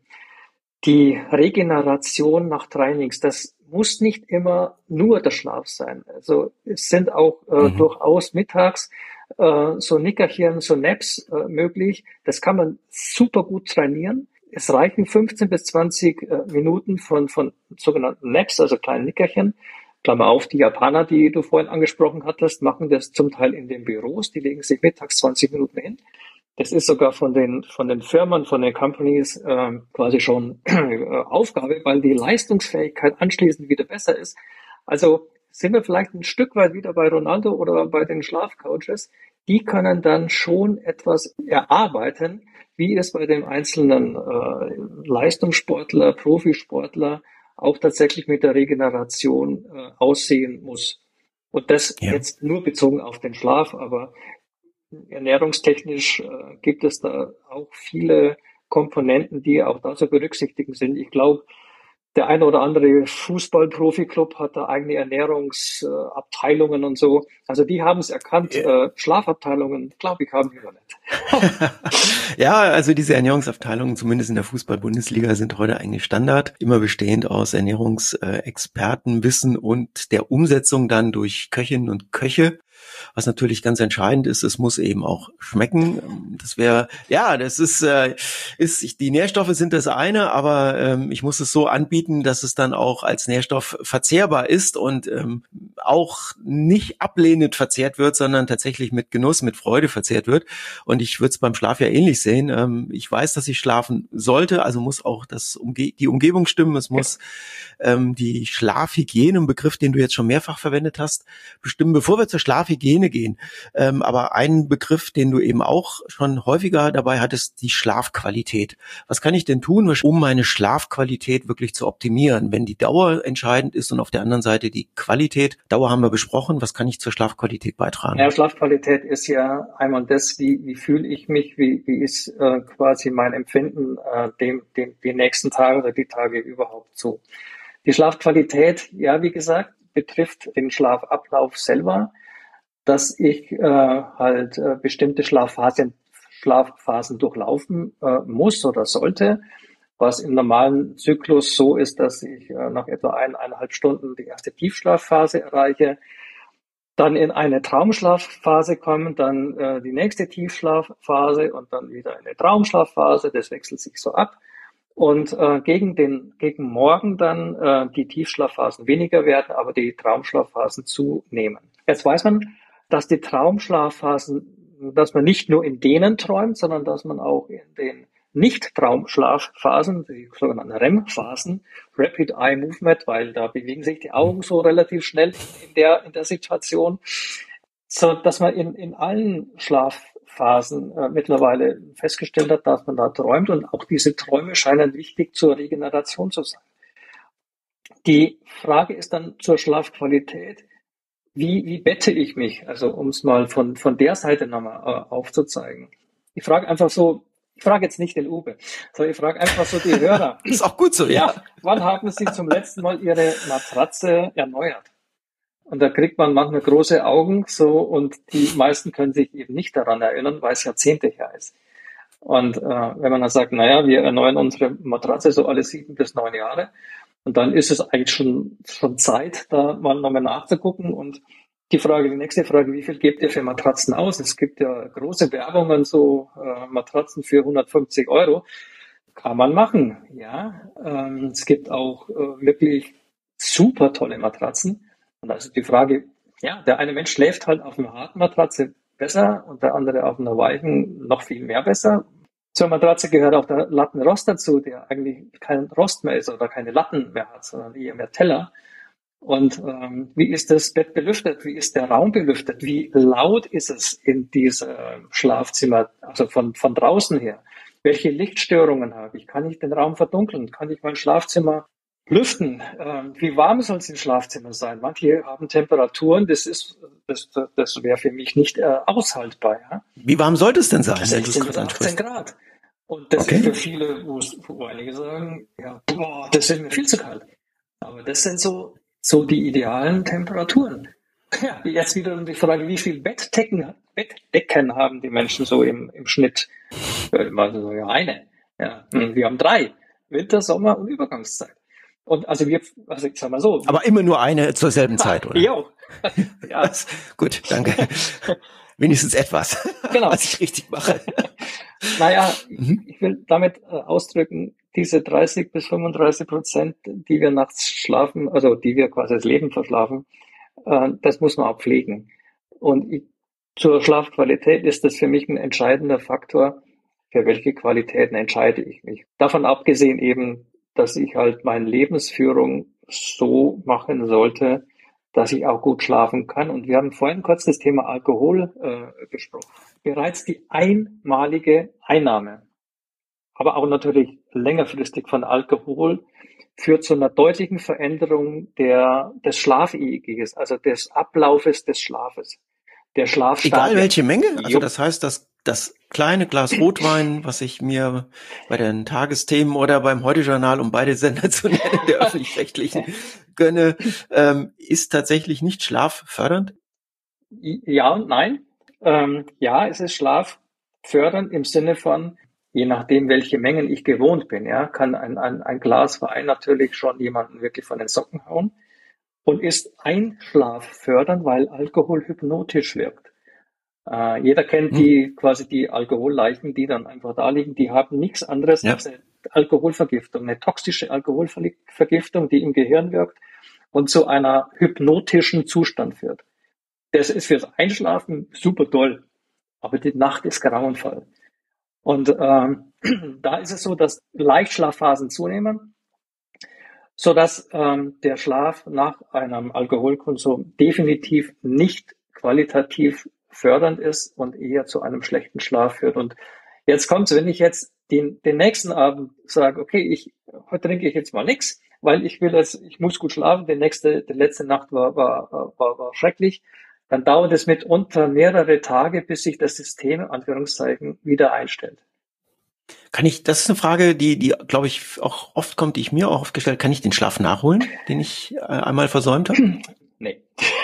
die Regeneration nach Trainings. Das muss nicht immer nur der Schlaf sein. Also es sind auch durchaus mittags so Nickerchen, so Naps möglich. Das kann man super gut trainieren. Es reichen 15 bis 20 Minuten von sogenannten Naps, also kleinen Nickerchen. Klammer auf, die Japaner, die du vorhin angesprochen hattest, machen das zum Teil in den Büros. Die legen sich mittags 20 Minuten hin. Das ist sogar von den Firmen, von den Companies quasi schon Aufgabe, weil die Leistungsfähigkeit anschließend wieder besser ist. Also sind wir vielleicht ein Stück weit wieder bei Ronaldo oder bei den Schlafcoaches. Die können dann schon etwas erarbeiten, wie es bei dem einzelnen Leistungssportler, Profisportler auch tatsächlich mit der Regeneration aussehen muss. Und das jetzt nur bezogen auf den Schlaf, aber ernährungstechnisch gibt es da auch viele Komponenten, die auch da zu berücksichtigen sind. Ich glaube, Der eine oder andere Fußball-Profi-Club hat da eigene Ernährungsabteilungen und so. Also die haben es erkannt. Schlafabteilungen, glaube ich, haben wir noch nicht. Ja, also diese Ernährungsabteilungen, zumindest in der Fußball-Bundesliga, sind heute eigentlich Standard. Immer bestehend aus Ernährungsexpertenwissen und der Umsetzung dann durch Köchinnen und Köche. Was natürlich ganz entscheidend ist, es muss eben auch schmecken. Die Nährstoffe sind das eine, aber ich muss es so anbieten, dass es dann auch als Nährstoff verzehrbar ist und auch nicht ablehnend verzehrt wird, sondern tatsächlich mit Genuss, mit Freude verzehrt wird. Und ich würde es beim Schlaf ja ähnlich sehen. Ich weiß, dass ich schlafen sollte, also muss auch die Umgebung stimmen. Es muss die Schlafhygiene, ein Begriff, den du jetzt schon mehrfach verwendet hast, bestimmen. Bevor wir zur Schlafhygiene gehen, aber ein Begriff, den du eben auch schon häufiger dabei hattest, die Schlafqualität. Was kann ich denn tun, um meine Schlafqualität wirklich zu optimieren, wenn die Dauer entscheidend ist und auf der anderen Seite die Qualität? Dauer haben wir besprochen. Was kann ich zur Schlafqualität beitragen? Ja, Schlafqualität ist ja einmal das, wie fühle ich mich, wie ist quasi mein Empfinden die nächsten Tage oder die Tage überhaupt so. Die Schlafqualität, ja, wie gesagt, betrifft den Schlafablauf selber, dass ich bestimmte Schlafphasen durchlaufen muss oder sollte, was im normalen Zyklus so ist, dass ich nach etwa 1,5 Stunden die erste Tiefschlafphase erreiche, dann in eine Traumschlafphase komme, dann die nächste Tiefschlafphase und dann wieder eine Traumschlafphase. Das wechselt sich so ab. Und gegen Morgen dann die Tiefschlafphasen weniger werden, aber die Traumschlafphasen zunehmen. Jetzt weiß man, dass die Traumschlafphasen, dass man nicht nur in denen träumt, sondern dass man auch in den Nicht-Traumschlafphasen, die sogenannten REM-Phasen, Rapid Eye Movement, weil da bewegen sich die Augen so relativ schnell in der Situation, so dass man in allen Schlafphasen mittlerweile festgestellt hat, dass man da träumt, und auch diese Träume scheinen wichtig zur Regeneration zu sein. Die Frage ist dann zur Schlafqualität: Wie bette ich mich? Also um es mal von der Seite nochmal aufzuzeigen. Ich frage jetzt nicht den Uwe, sondern ich frage einfach so die Hörer. Ist auch gut so, ja. Wann haben Sie zum letzten Mal Ihre Matratze erneuert? Und da kriegt man manchmal große Augen so, und die meisten können sich eben nicht daran erinnern, weil es Jahrzehnte her ist. Und wenn man dann sagt, naja, wir erneuern unsere Matratze so alle 7 bis 9 Jahre, und dann ist es eigentlich schon Zeit, da mal nochmal nachzugucken. Und die nächste Frage, wie viel gebt ihr für Matratzen aus? Es gibt ja große Werbungen, so Matratzen für 150 Euro. Kann man machen, ja. Es gibt auch wirklich super tolle Matratzen. Und also die Frage, ja, der eine Mensch schläft halt auf einer harten Matratze besser und der andere auf einer weichen noch viel mehr besser. Zur Matratze gehört auch der Lattenrost dazu, der eigentlich kein Rost mehr ist oder keine Latten mehr hat, sondern eher mehr Teller. Und wie ist das Bett belüftet? Wie ist der Raum belüftet? Wie laut ist es in diesem Schlafzimmer, also von draußen her? Welche Lichtstörungen habe ich? Kann ich den Raum verdunkeln? Kann ich mein Schlafzimmer lüften? Wie warm soll es im Schlafzimmer sein? Manche haben Temperaturen, das wäre für mich nicht aushaltbar. Ja? Wie warm sollte es denn sein? 16 bis 18 Grad. Und das ist für viele, wo einige sagen, ja, boah, das ist mir viel zu kalt. Aber das sind so die idealen Temperaturen. Ja, jetzt wieder die Frage, wie viel Bettdecken haben die Menschen so im Schnitt? Also ja, eine. Ja, wir haben 3. Winter, Sommer und Übergangszeit. Und also ich sag mal so. Aber immer nur eine zur selben Zeit, oder? Jo. Ja. Gut, danke. Wenigstens etwas, genau, was ich richtig mache. Naja, ich will damit ausdrücken, diese 30 bis 35%, die wir nachts schlafen, also die wir quasi das Leben verschlafen, das muss man auch pflegen. Und zur Schlafqualität ist das für mich ein entscheidender Faktor, für welche Qualitäten entscheide ich mich. Davon abgesehen eben, dass ich halt meine Lebensführung so machen sollte, dass ich auch gut schlafen kann. Und wir haben vorhin kurz das Thema Alkohol besprochen. Bereits die einmalige Einnahme, aber auch natürlich längerfristig von Alkohol, führt zu einer deutlichen Veränderung des Schlafeges, also des Ablaufes des Schlafes. Der Schlafstadien. Egal welche Menge? Also das heißt, das das kleine Glas Rotwein, was ich mir bei den Tagesthemen oder beim Heute-Journal, um beide Sender zu nennen, der öffentlich-rechtlichen, gönne, ist tatsächlich nicht schlaffördernd? Ja und nein. Ja, es ist schlaffördernd im Sinne von, je nachdem, welche Mengen ich gewohnt bin, ja, kann ein Glas Wein natürlich schon jemanden wirklich von den Socken hauen und ist einschlaffördernd, weil Alkohol hypnotisch wirkt. Jeder kennt quasi die Alkoholleichen, die dann einfach da liegen, die haben nichts anderes als eine Alkoholvergiftung, eine toxische Alkoholvergiftung, die im Gehirn wirkt und zu einer hypnotischen Zustand führt. Das ist fürs Einschlafen super toll, aber die Nacht ist grauenvoll. Und da ist es so, dass Leichtschlafphasen zunehmen, sodass der Schlaf nach einem Alkoholkonsum definitiv nicht qualitativ fördernd ist und eher zu einem schlechten Schlaf führt. Und jetzt kommt's, wenn ich jetzt den nächsten Abend sage, okay, heute trinke ich jetzt mal nichts, weil ich muss gut schlafen, die letzte Nacht war schrecklich, dann dauert es mitunter mehrere Tage, bis sich das System, Anführungszeichen, wieder einstellt. Das ist eine Frage, die, glaube ich, auch oft kommt, die ich mir auch oft gestellt, kann ich den Schlaf nachholen, den ich einmal versäumt habe? Nee.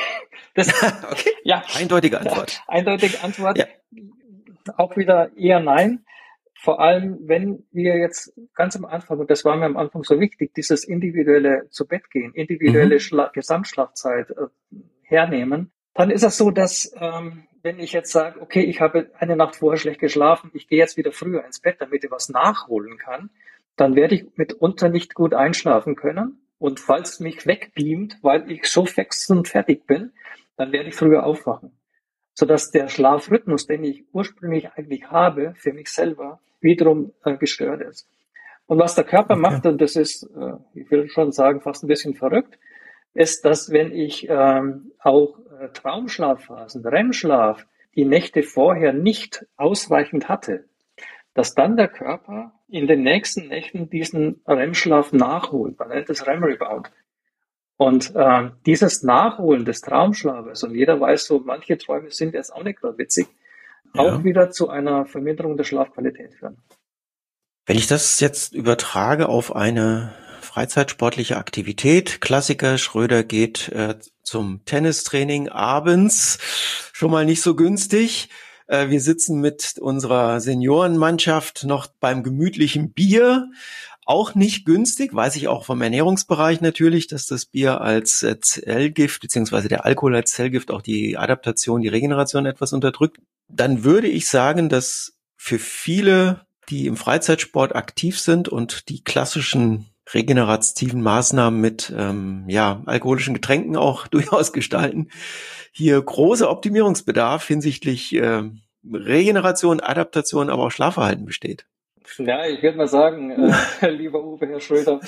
Okay. Ja. Eindeutige Antwort. Ja, eindeutige Antwort. Ja. Auch wieder eher nein. Vor allem, wenn wir jetzt ganz am Anfang, und das war mir am Anfang so wichtig, dieses individuelle zu Bett gehen, individuelle Gesamtschlafzeit hernehmen, dann ist es so, dass wenn ich jetzt sage, okay, ich habe eine Nacht vorher schlecht geschlafen, ich gehe jetzt wieder früher ins Bett, damit ich was nachholen kann, dann werde ich mitunter nicht gut einschlafen können. Und falls es mich wegbeamt, weil ich so fix und fertig bin, dann werde ich früher aufwachen. Sodass der Schlafrhythmus, den ich ursprünglich eigentlich habe, für mich selber wiederum gestört ist. Und was der Körper macht, und das ist, ich will schon sagen, fast ein bisschen verrückt, ist, dass wenn ich auch Traumschlafphasen, REM-Schlaf, die Nächte vorher nicht ausreichend hatte, dass dann der Körper in den nächsten Nächten diesen REM-Schlaf nachholt. Man nennt das REM-Rebound. Und dieses Nachholen des Traumschlafes, und jeder weiß so, manche Träume sind jetzt auch nicht gerade witzig, auch wieder zu einer Verminderung der Schlafqualität führen. Wenn ich das jetzt übertrage auf eine freizeitsportliche Aktivität, Klassiker, Schröder geht zum Tennistraining abends, schon mal nicht so günstig. Wir sitzen mit unserer Seniorenmannschaft noch beim gemütlichen Bier. Auch nicht günstig, weiß ich auch vom Ernährungsbereich natürlich, dass das Bier als Zellgift, beziehungsweise der Alkohol als Zellgift auch die Adaptation, die Regeneration etwas unterdrückt. Dann würde ich sagen, dass für viele, die im Freizeitsport aktiv sind und die klassischen regenerativen Maßnahmen mit alkoholischen Getränken auch durchaus gestalten, hier großer Optimierungsbedarf hinsichtlich Regeneration, Adaptation, aber auch Schlafverhalten besteht. Ja, ich würde mal sagen, lieber Uwe, Herr Schröder,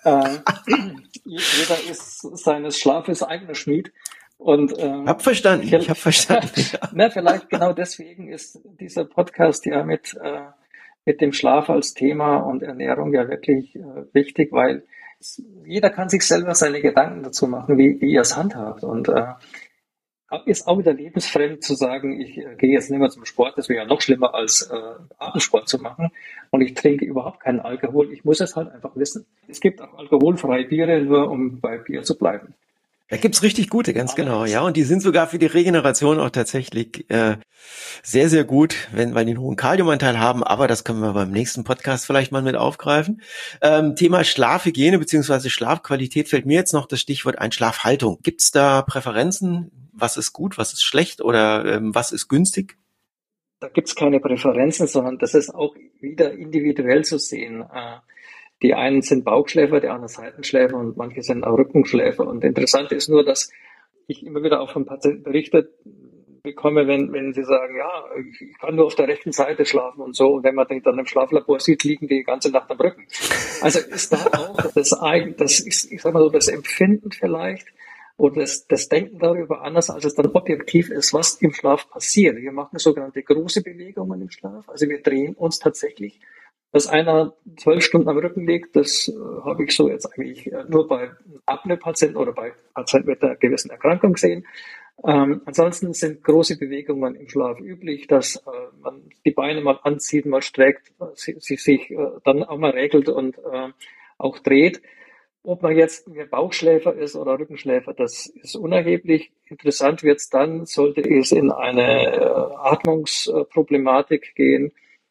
jeder ist seines Schlafes eigener Schmied. Und ich habe verstanden. Ja. Vielleicht genau deswegen ist dieser Podcast ja mit dem Schlaf als Thema und Ernährung ja wirklich wichtig, weil jeder kann sich selber seine Gedanken dazu machen, wie er es handhabt. Und ist auch wieder lebensfremd zu sagen, ich gehe jetzt nicht mehr zum Sport, das wäre ja noch schlimmer als Abendsport zu machen, und ich trinke überhaupt keinen Alkohol. Ich muss es halt einfach wissen. Es gibt auch alkoholfreie Biere, nur um bei Bier zu bleiben. Da gibt's richtig gute, ganz genau, ja. Und die sind sogar für die Regeneration auch tatsächlich sehr, sehr gut, weil die einen hohen Kaliumanteil haben. Aber das können wir beim nächsten Podcast vielleicht mal mit aufgreifen. Thema Schlafhygiene bzw. Schlafqualität fällt mir jetzt noch das Stichwort ein, Schlafhaltung. Gibt's da Präferenzen? Was ist gut, was ist schlecht oder was ist günstig? Da gibt's keine Präferenzen, sondern das ist auch wieder individuell zu sehen. Die einen sind Bauchschläfer, die anderen Seitenschläfer und manche sind auch Rückenschläfer. Und interessant ist nur, dass ich immer wieder auch von Patienten berichtet bekomme, wenn sie sagen, ja, ich kann nur auf der rechten Seite schlafen und so. Und wenn man den dann im Schlaflabor sieht, liegen die ganze Nacht am Rücken. Also ist da auch ich sag mal so, das Empfinden vielleicht oder das Denken darüber anders, als es dann objektiv ist, was im Schlaf passiert. Wir machen sogenannte große Bewegungen im Schlaf. Also wir drehen uns tatsächlich. Dass einer 12 Stunden am Rücken liegt, das habe ich so jetzt eigentlich nur bei Apnoe-Patienten oder bei Patienten mit einer gewissen Erkrankung gesehen. Ansonsten sind große Bewegungen im Schlaf üblich, dass man die Beine mal anzieht, mal streckt, sie sich dann auch mal regelt und auch dreht. Ob man jetzt mehr Bauchschläfer ist oder Rückenschläfer, das ist unerheblich. Interessant wird es dann, sollte es in eine Atmungsproblematik gehen.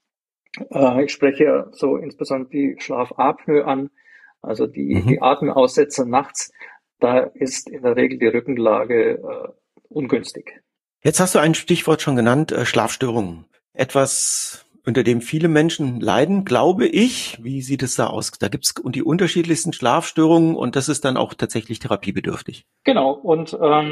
Ich spreche so insbesondere die Schlafapnoe an, also die Atemaussetzer nachts. Da ist in der Regel die Rückenlage ungünstig. Jetzt hast du ein Stichwort schon genannt, Schlafstörungen. Etwas, unter dem viele Menschen leiden, glaube ich. Wie sieht es da aus? Da gibt's die unterschiedlichsten Schlafstörungen und das ist dann auch tatsächlich therapiebedürftig. Genau, und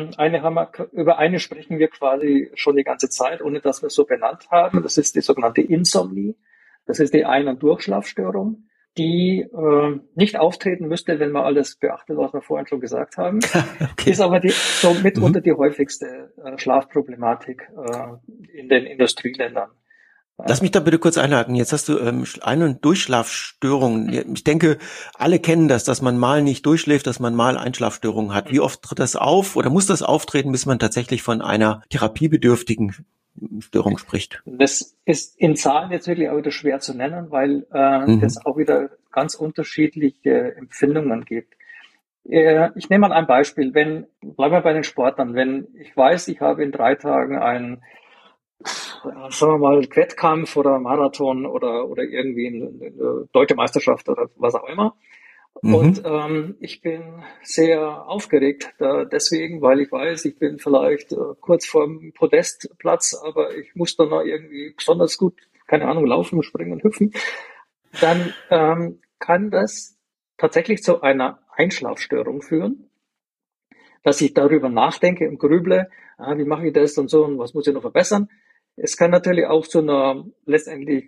über eine sprechen wir quasi schon die ganze Zeit, ohne dass wir es so benannt haben. Das ist die sogenannte Insomnie. Das ist die Ein- und Durchschlafstörung, die nicht auftreten müsste, wenn man alles beachtet, was wir vorhin schon gesagt haben. Okay. Ist aber mitunter die häufigste Schlafproblematik in den Industrieländern. Lass mich da bitte kurz einhaken. Jetzt hast du Ein- und Durchschlafstörungen. Ich denke, alle kennen das, dass man mal nicht durchschläft, dass man mal Einschlafstörungen hat. Wie oft tritt das auf oder muss das auftreten, bis man tatsächlich von einer therapiebedürftigen Störung spricht? Das ist in Zahlen jetzt wirklich auch wieder schwer zu nennen, weil es auch wieder ganz unterschiedliche Empfindungen gibt. Ich nehme mal ein Beispiel. Bleiben wir bei den Sportlern. Wenn ich weiß, ich habe in 3 Tagen einen, sagen wir mal, Wettkampf oder Marathon oder irgendwie eine deutsche Meisterschaft oder was auch immer. Und ich bin sehr aufgeregt deswegen, weil ich weiß, ich bin vielleicht kurz vorm Podestplatz, aber ich muss dann noch irgendwie besonders gut, keine Ahnung, laufen, springen, hüpfen. Dann kann das tatsächlich zu einer Einschlafstörung führen, dass ich darüber nachdenke und grüble, wie mache ich das und so und was muss ich noch verbessern. Es kann natürlich auch zu einer letztendlich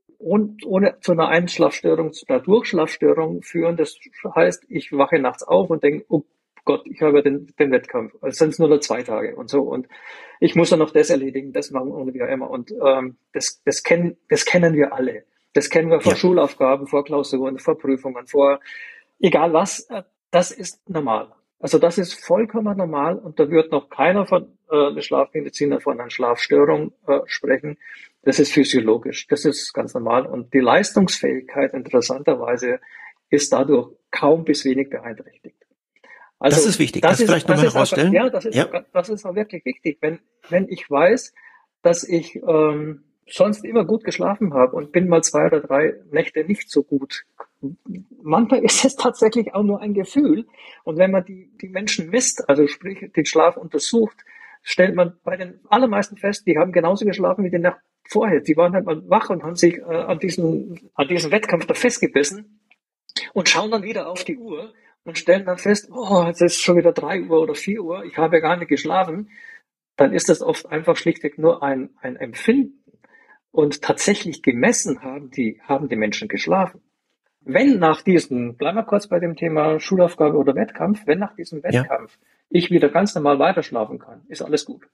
ohne zu einer Einschlafstörung, zu einer Durchschlafstörung führen. Das heißt, ich wache nachts auf und denke, oh Gott, ich habe den Wettkampf. Es sind nur noch 2 Tage und so. Und ich muss dann noch das erledigen, das machen und wie auch immer. Und das kennen wir alle. Das kennen wir vor Schulaufgaben, vor Klausuren, vor Prüfungen, vor egal was. Das ist normal. Also das ist vollkommen normal und da wird noch keiner von der Schlafmediziner von einer Schlafstörung sprechen. Das ist physiologisch, das ist ganz normal und die Leistungsfähigkeit interessanterweise ist dadurch kaum bis wenig beeinträchtigt. Also das ist wichtig, das vielleicht nochmal herausstellen. Ja, das ist auch wirklich wichtig. Wenn ich weiß, dass ich sonst immer gut geschlafen habe und bin mal 2 oder 3 Nächte nicht so gut. Manchmal ist es tatsächlich auch nur ein Gefühl. Und wenn man die Menschen misst, also sprich den Schlaf untersucht, stellt man bei den allermeisten fest, die haben genauso geschlafen wie die Nacht vorher. Die waren halt mal wach und haben sich an diesem Wettkampf da festgebissen und schauen dann wieder auf die Uhr und stellen dann fest, oh, es ist schon wieder 3 Uhr oder 4 Uhr, ich habe gar nicht geschlafen. Dann ist das oft einfach schlichtweg nur ein Empfinden. Und tatsächlich gemessen haben die Menschen geschlafen. Wenn nach diesem, bleiben wir kurz bei dem Thema Schulaufgabe oder Wettkampf, wenn nach diesem Wettkampf ich wieder ganz normal weiterschlafen kann, ist alles gut.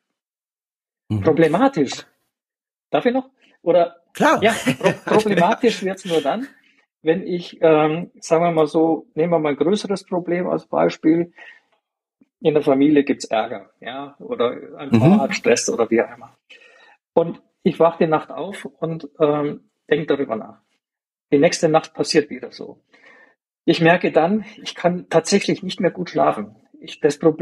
Problematisch. Darf ich noch? Oder? Klar. Ja, problematisch wird's nur dann, wenn ich, sagen wir mal so, nehmen wir mal ein größeres Problem als Beispiel. In der Familie gibt's Ärger, ja, oder ein Paar hat Stress oder wie auch immer. Und ich wache die Nacht auf und denke darüber nach. Die nächste Nacht passiert wieder so. Ich merke dann, ich kann tatsächlich nicht mehr gut schlafen. Ich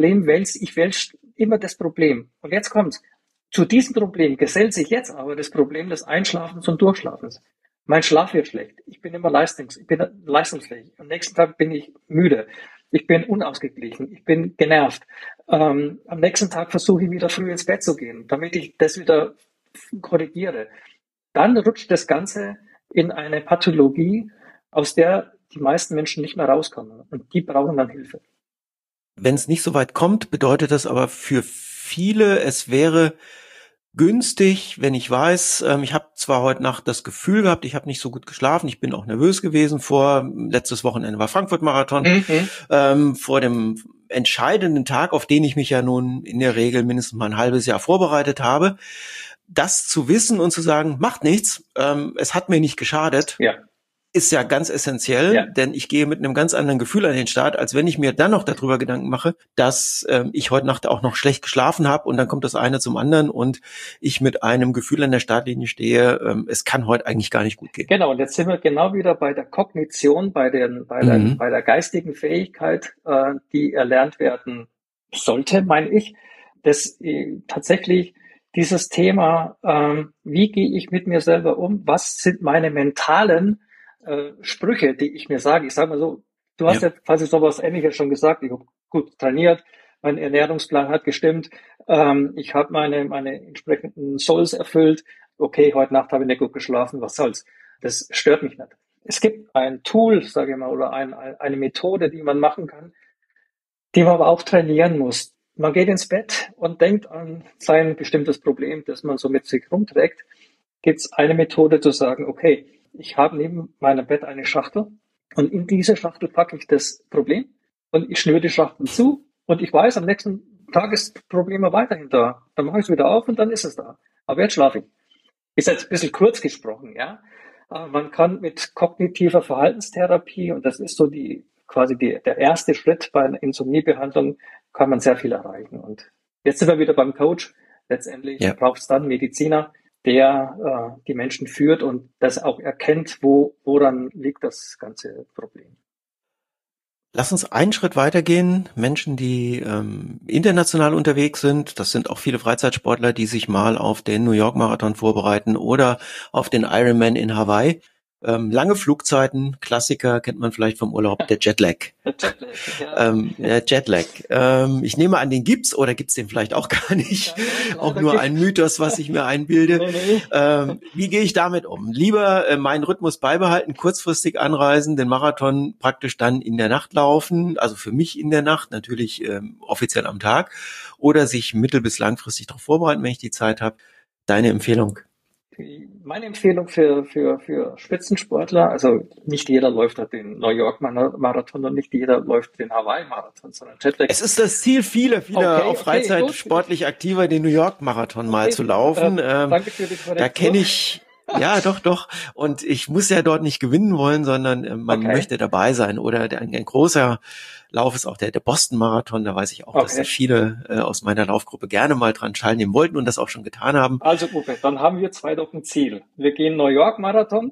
wälze immer das Problem. Und jetzt kommt's. Zu diesem Problem gesellt sich jetzt aber das Problem des Einschlafens und Durchschlafens. Mein Schlaf wird schlecht. Ich bin leistungsfähig. Am nächsten Tag bin ich müde. Ich bin unausgeglichen. Ich bin genervt. Am nächsten Tag versuche ich wieder früh ins Bett zu gehen, damit ich das wieder korrigiere. Dann rutscht das Ganze in eine Pathologie, aus der die meisten Menschen nicht mehr rauskommen. Und die brauchen dann Hilfe. Wenn es nicht so weit kommt, bedeutet das aber für viele, es wäre günstig, wenn ich weiß, ich habe zwar heute Nacht das Gefühl gehabt, ich habe nicht so gut geschlafen, ich bin auch nervös gewesen letztes Wochenende war Frankfurt-Marathon, vor dem entscheidenden Tag, auf den ich mich ja nun in der Regel mindestens mal ein halbes Jahr vorbereitet habe, das zu wissen und zu sagen, macht nichts, es hat mir nicht geschadet. Ja. ist ja ganz essentiell, denn ich gehe mit einem ganz anderen Gefühl an den Start, als wenn ich mir dann noch darüber Gedanken mache, dass ich heute Nacht auch noch schlecht geschlafen habe und dann kommt das eine zum anderen und ich mit einem Gefühl an der Startlinie stehe, es kann heute eigentlich gar nicht gut gehen. Genau, und jetzt sind wir genau wieder bei der Kognition, bei der geistigen Fähigkeit, die erlernt werden sollte, meine ich, dass tatsächlich dieses Thema, wie gehe ich mit mir selber um, was sind meine mentalen Sprüche, die ich mir sage. Ich sage mal so, du hast ja quasi sowas Ähnliches schon gesagt. Ich habe gut trainiert, mein Ernährungsplan hat gestimmt, ich habe meine entsprechenden Solls erfüllt. Okay, heute Nacht habe ich nicht gut geschlafen, was soll's? Das stört mich nicht. Es gibt ein Tool, sage ich mal, oder eine Methode, die man machen kann, die man aber auch trainieren muss. Man geht ins Bett und denkt an sein bestimmtes Problem, das man so mit sich rumträgt. Gibt es eine Methode zu sagen, okay, ich habe neben meinem Bett eine Schachtel und in diese Schachtel packe ich das Problem und ich schnüre die Schachtel zu und ich weiß, am nächsten Tag ist das Problem weiterhin da. Dann mache ich es wieder auf und dann ist es da. Aber jetzt schlafe ich. Ist jetzt ein bisschen kurz gesprochen, ja. Aber man kann mit kognitiver Verhaltenstherapie, und das ist so der erste Schritt bei einer Insomniebehandlung, kann man sehr viel erreichen. Und jetzt sind wir wieder beim Coach. Letztendlich braucht es dann einen Mediziner, der die Menschen führt und das auch erkennt, woran liegt das ganze Problem. Lass uns einen Schritt weitergehen. Menschen, die international unterwegs sind, das sind auch viele Freizeitsportler, die sich mal auf den New York Marathon vorbereiten oder auf den Ironman in Hawaii. Lange Flugzeiten, Klassiker, kennt man vielleicht vom Urlaub, der Jetlag. Der Jetlag. Ich nehme an, den gibt's oder gibt's den vielleicht auch gar nicht. Ja, auch nur ein Mythos, was ich mir einbilde. Nee. Wie gehe ich damit um? Lieber meinen Rhythmus beibehalten, kurzfristig anreisen, den Marathon praktisch dann in der Nacht laufen, also für mich in der Nacht, natürlich offiziell am Tag, oder sich mittel- bis langfristig darauf vorbereiten, wenn ich die Zeit habe. Deine Empfehlung? Meine Empfehlung für Spitzensportler, also nicht jeder läuft den New York Marathon und nicht jeder läuft den Hawaii Marathon, sondern Jetlag. Es ist das Ziel vieler auch Freizeit sportlich aktiver, den New York Marathon mal zu laufen. Danke für die Korrektur. Da kenne ich, ja, doch. Und ich muss ja dort nicht gewinnen wollen, sondern man möchte dabei sein. Oder ein großer Lauf ist auch der Boston Marathon. Da weiß ich auch, dass da viele aus meiner Laufgruppe gerne mal dran teilnehmen wollten und das auch schon getan haben. Also Uwe, dann haben wir zwei doch ein Ziel. Wir gehen New York Marathon.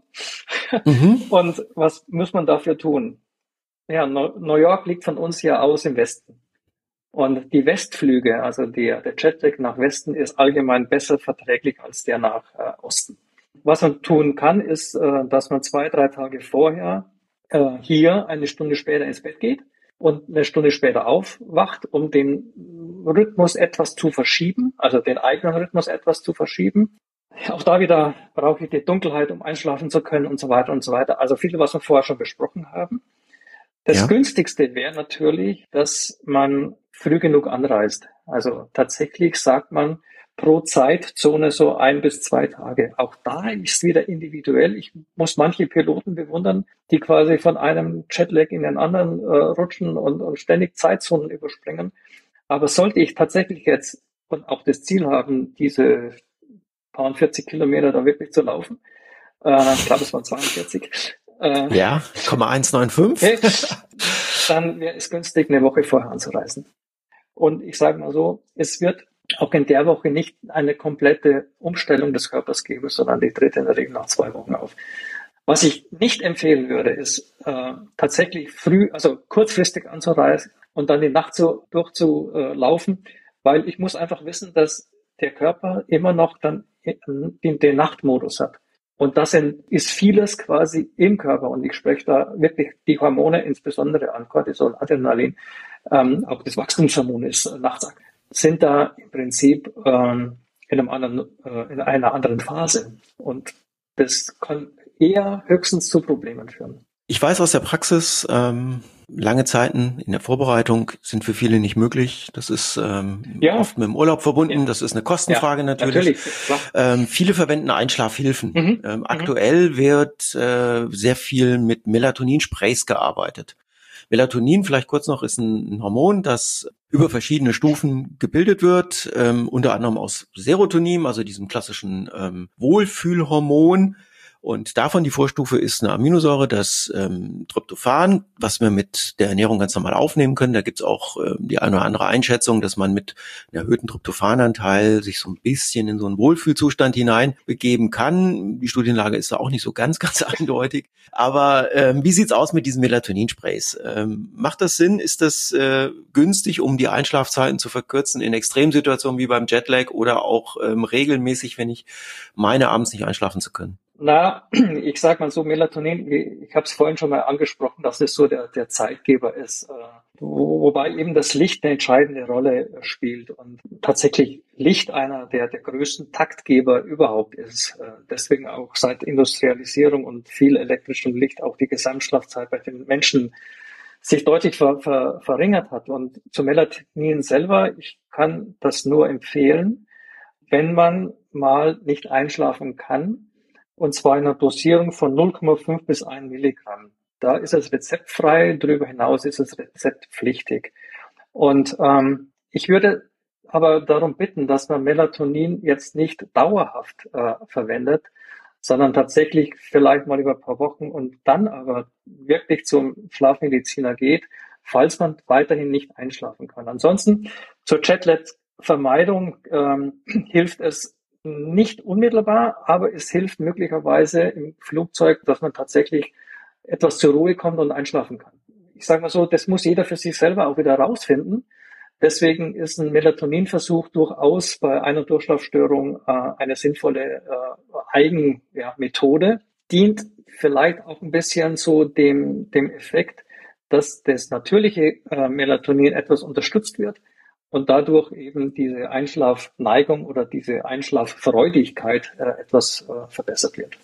Und was muss man dafür tun? Ja, New York liegt von uns ja aus im Westen. Und die Westflüge, also der Jetlag nach Westen, ist allgemein besser verträglich als der nach Osten. Was man tun kann, ist, dass man 2-3 Tage vorher hier eine Stunde später ins Bett geht und eine Stunde später aufwacht, um den Rhythmus etwas zu verschieben, also den eigenen Rhythmus etwas zu verschieben. Auch da wieder brauche ich die Dunkelheit, um einschlafen zu können und so weiter und so weiter. Also viel, was wir vorher schon besprochen haben. Das günstigste wäre natürlich, dass man früh genug anreist. Also tatsächlich sagt man pro Zeitzone so 1 bis 2 Tage. Auch da ist es wieder individuell. Ich muss manche Piloten bewundern, die quasi von einem Jetlag in den anderen rutschen und ständig Zeitzonen überspringen. Aber sollte ich tatsächlich jetzt und auch das Ziel haben, diese paar 40 Kilometer da wirklich zu laufen, ich glaube, es waren 42. 1,95. Okay, dann wäre es günstig, eine Woche vorher anzureisen. Und ich sage mal so, es wird auch in der Woche nicht eine komplette Umstellung des Körpers geben, sondern die tritt in der Regel nach 2 Wochen auf. Was ich nicht empfehlen würde, ist tatsächlich früh, also kurzfristig anzureisen und dann die Nacht durchzulaufen, weil ich muss einfach wissen, dass der Körper immer noch dann den Nachtmodus hat. Und das ist vieles quasi im Körper. Und ich spreche da wirklich die Hormone, insbesondere an Cortisol, Adrenalin, auch das Wachstumshormon ist nachts, sind da im Prinzip in einer anderen Phase. Und das kann eher höchstens zu Problemen führen. Ich weiß aus der Praxis, lange Zeiten in der Vorbereitung sind für viele nicht möglich. Das ist oft mit dem Urlaub verbunden. Das ist eine Kostenfrage natürlich. Viele verwenden Einschlafhilfen. Aktuell wird sehr viel mit Melatoninsprays gearbeitet. Melatonin, vielleicht kurz noch, ist ein Hormon, das über verschiedene Stufen gebildet wird, unter anderem aus Serotonin, also diesem klassischen Wohlfühlhormon. Und davon die Vorstufe ist eine Aminosäure, das Tryptophan, was wir mit der Ernährung ganz normal aufnehmen können. Da gibt's auch die eine oder andere Einschätzung, dass man mit einem erhöhten Tryptophananteil sich so ein bisschen in so einen Wohlfühlzustand hinein begeben kann. Die Studienlage ist da auch nicht so ganz eindeutig. Aber wie sieht's aus mit diesen Melatoninsprays? Macht das Sinn? Ist das günstig, um die Einschlafzeiten zu verkürzen in Extremsituationen wie beim Jetlag oder auch regelmäßig, wenn ich meine, abends nicht einschlafen zu können? Na, ich sag mal so, Melatonin, ich habe es vorhin schon mal angesprochen, dass es so der Zeitgeber ist, wobei eben das Licht eine entscheidende Rolle spielt und tatsächlich Licht einer der größten Taktgeber überhaupt ist. Deswegen auch seit Industrialisierung und viel elektrischem Licht auch die Gesamtschlafzeit bei den Menschen sich deutlich verringert hat. Und zu Melatonin selber, ich kann das nur empfehlen, wenn man mal nicht einschlafen kann, und zwar in einer Dosierung von 0,5 bis 1 Milligramm. Da ist es rezeptfrei, darüber hinaus ist es rezeptpflichtig. Und ich würde aber darum bitten, dass man Melatonin jetzt nicht dauerhaft verwendet, sondern tatsächlich vielleicht mal über ein paar Wochen und dann aber wirklich zum Schlafmediziner geht, falls man weiterhin nicht einschlafen kann. Ansonsten zur Jetlag-Vermeidung hilft es nicht unmittelbar, aber es hilft möglicherweise im Flugzeug, dass man tatsächlich etwas zur Ruhe kommt und einschlafen kann. Ich sage mal so, das muss jeder für sich selber auch wieder rausfinden. Deswegen ist ein Melatoninversuch durchaus bei einer Durchschlafstörung eine sinnvolle Eigenmethode. Dient vielleicht auch ein bisschen so dem Effekt, dass das natürliche Melatonin etwas unterstützt wird und dadurch eben diese Einschlafneigung oder diese Einschlaffreudigkeit etwas verbessert wird.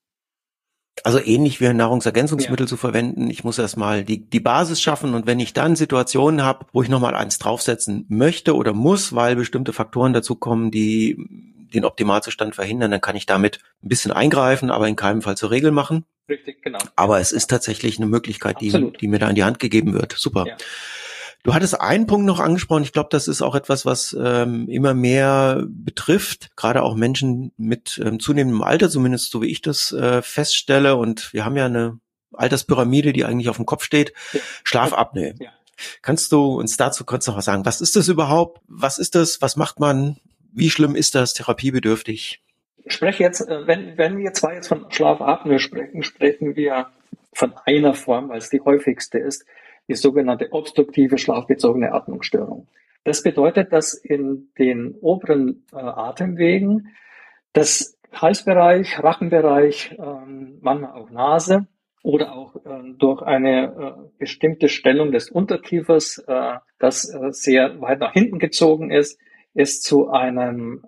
Also ähnlich wie ein Nahrungsergänzungsmittel zu verwenden. Ich muss erstmal die Basis schaffen und wenn ich dann Situationen habe, wo ich nochmal eins draufsetzen möchte oder muss, weil bestimmte Faktoren dazu kommen, die den Optimalzustand verhindern, dann kann ich damit ein bisschen eingreifen, aber in keinem Fall zur Regel machen. Richtig, genau. Aber es ist tatsächlich eine Möglichkeit, die mir da in die Hand gegeben wird. Super. Ja. Du hattest einen Punkt noch angesprochen. Ich glaube, das ist auch etwas, was immer mehr betrifft, gerade auch Menschen mit zunehmendem Alter, zumindest so wie ich das feststelle. Und wir haben ja eine Alterspyramide, die eigentlich auf dem Kopf steht. Ja. Schlafapnoe. Ja. Kannst du uns dazu kurz noch was sagen? Was ist das überhaupt? Was ist das? Was macht man? Wie schlimm ist das? Therapiebedürftig? Ich spreche jetzt, wenn wir zwar jetzt von Schlafapnoe sprechen wir von einer Form, weil es die häufigste ist, die sogenannte obstruktive schlafbezogene Atmungsstörung. Das bedeutet, dass in den oberen Atemwegen, das Halsbereich, Rachenbereich, manchmal auch Nase oder auch durch eine bestimmte Stellung des Unterkiefers, das sehr weit nach hinten gezogen ist, es zu einem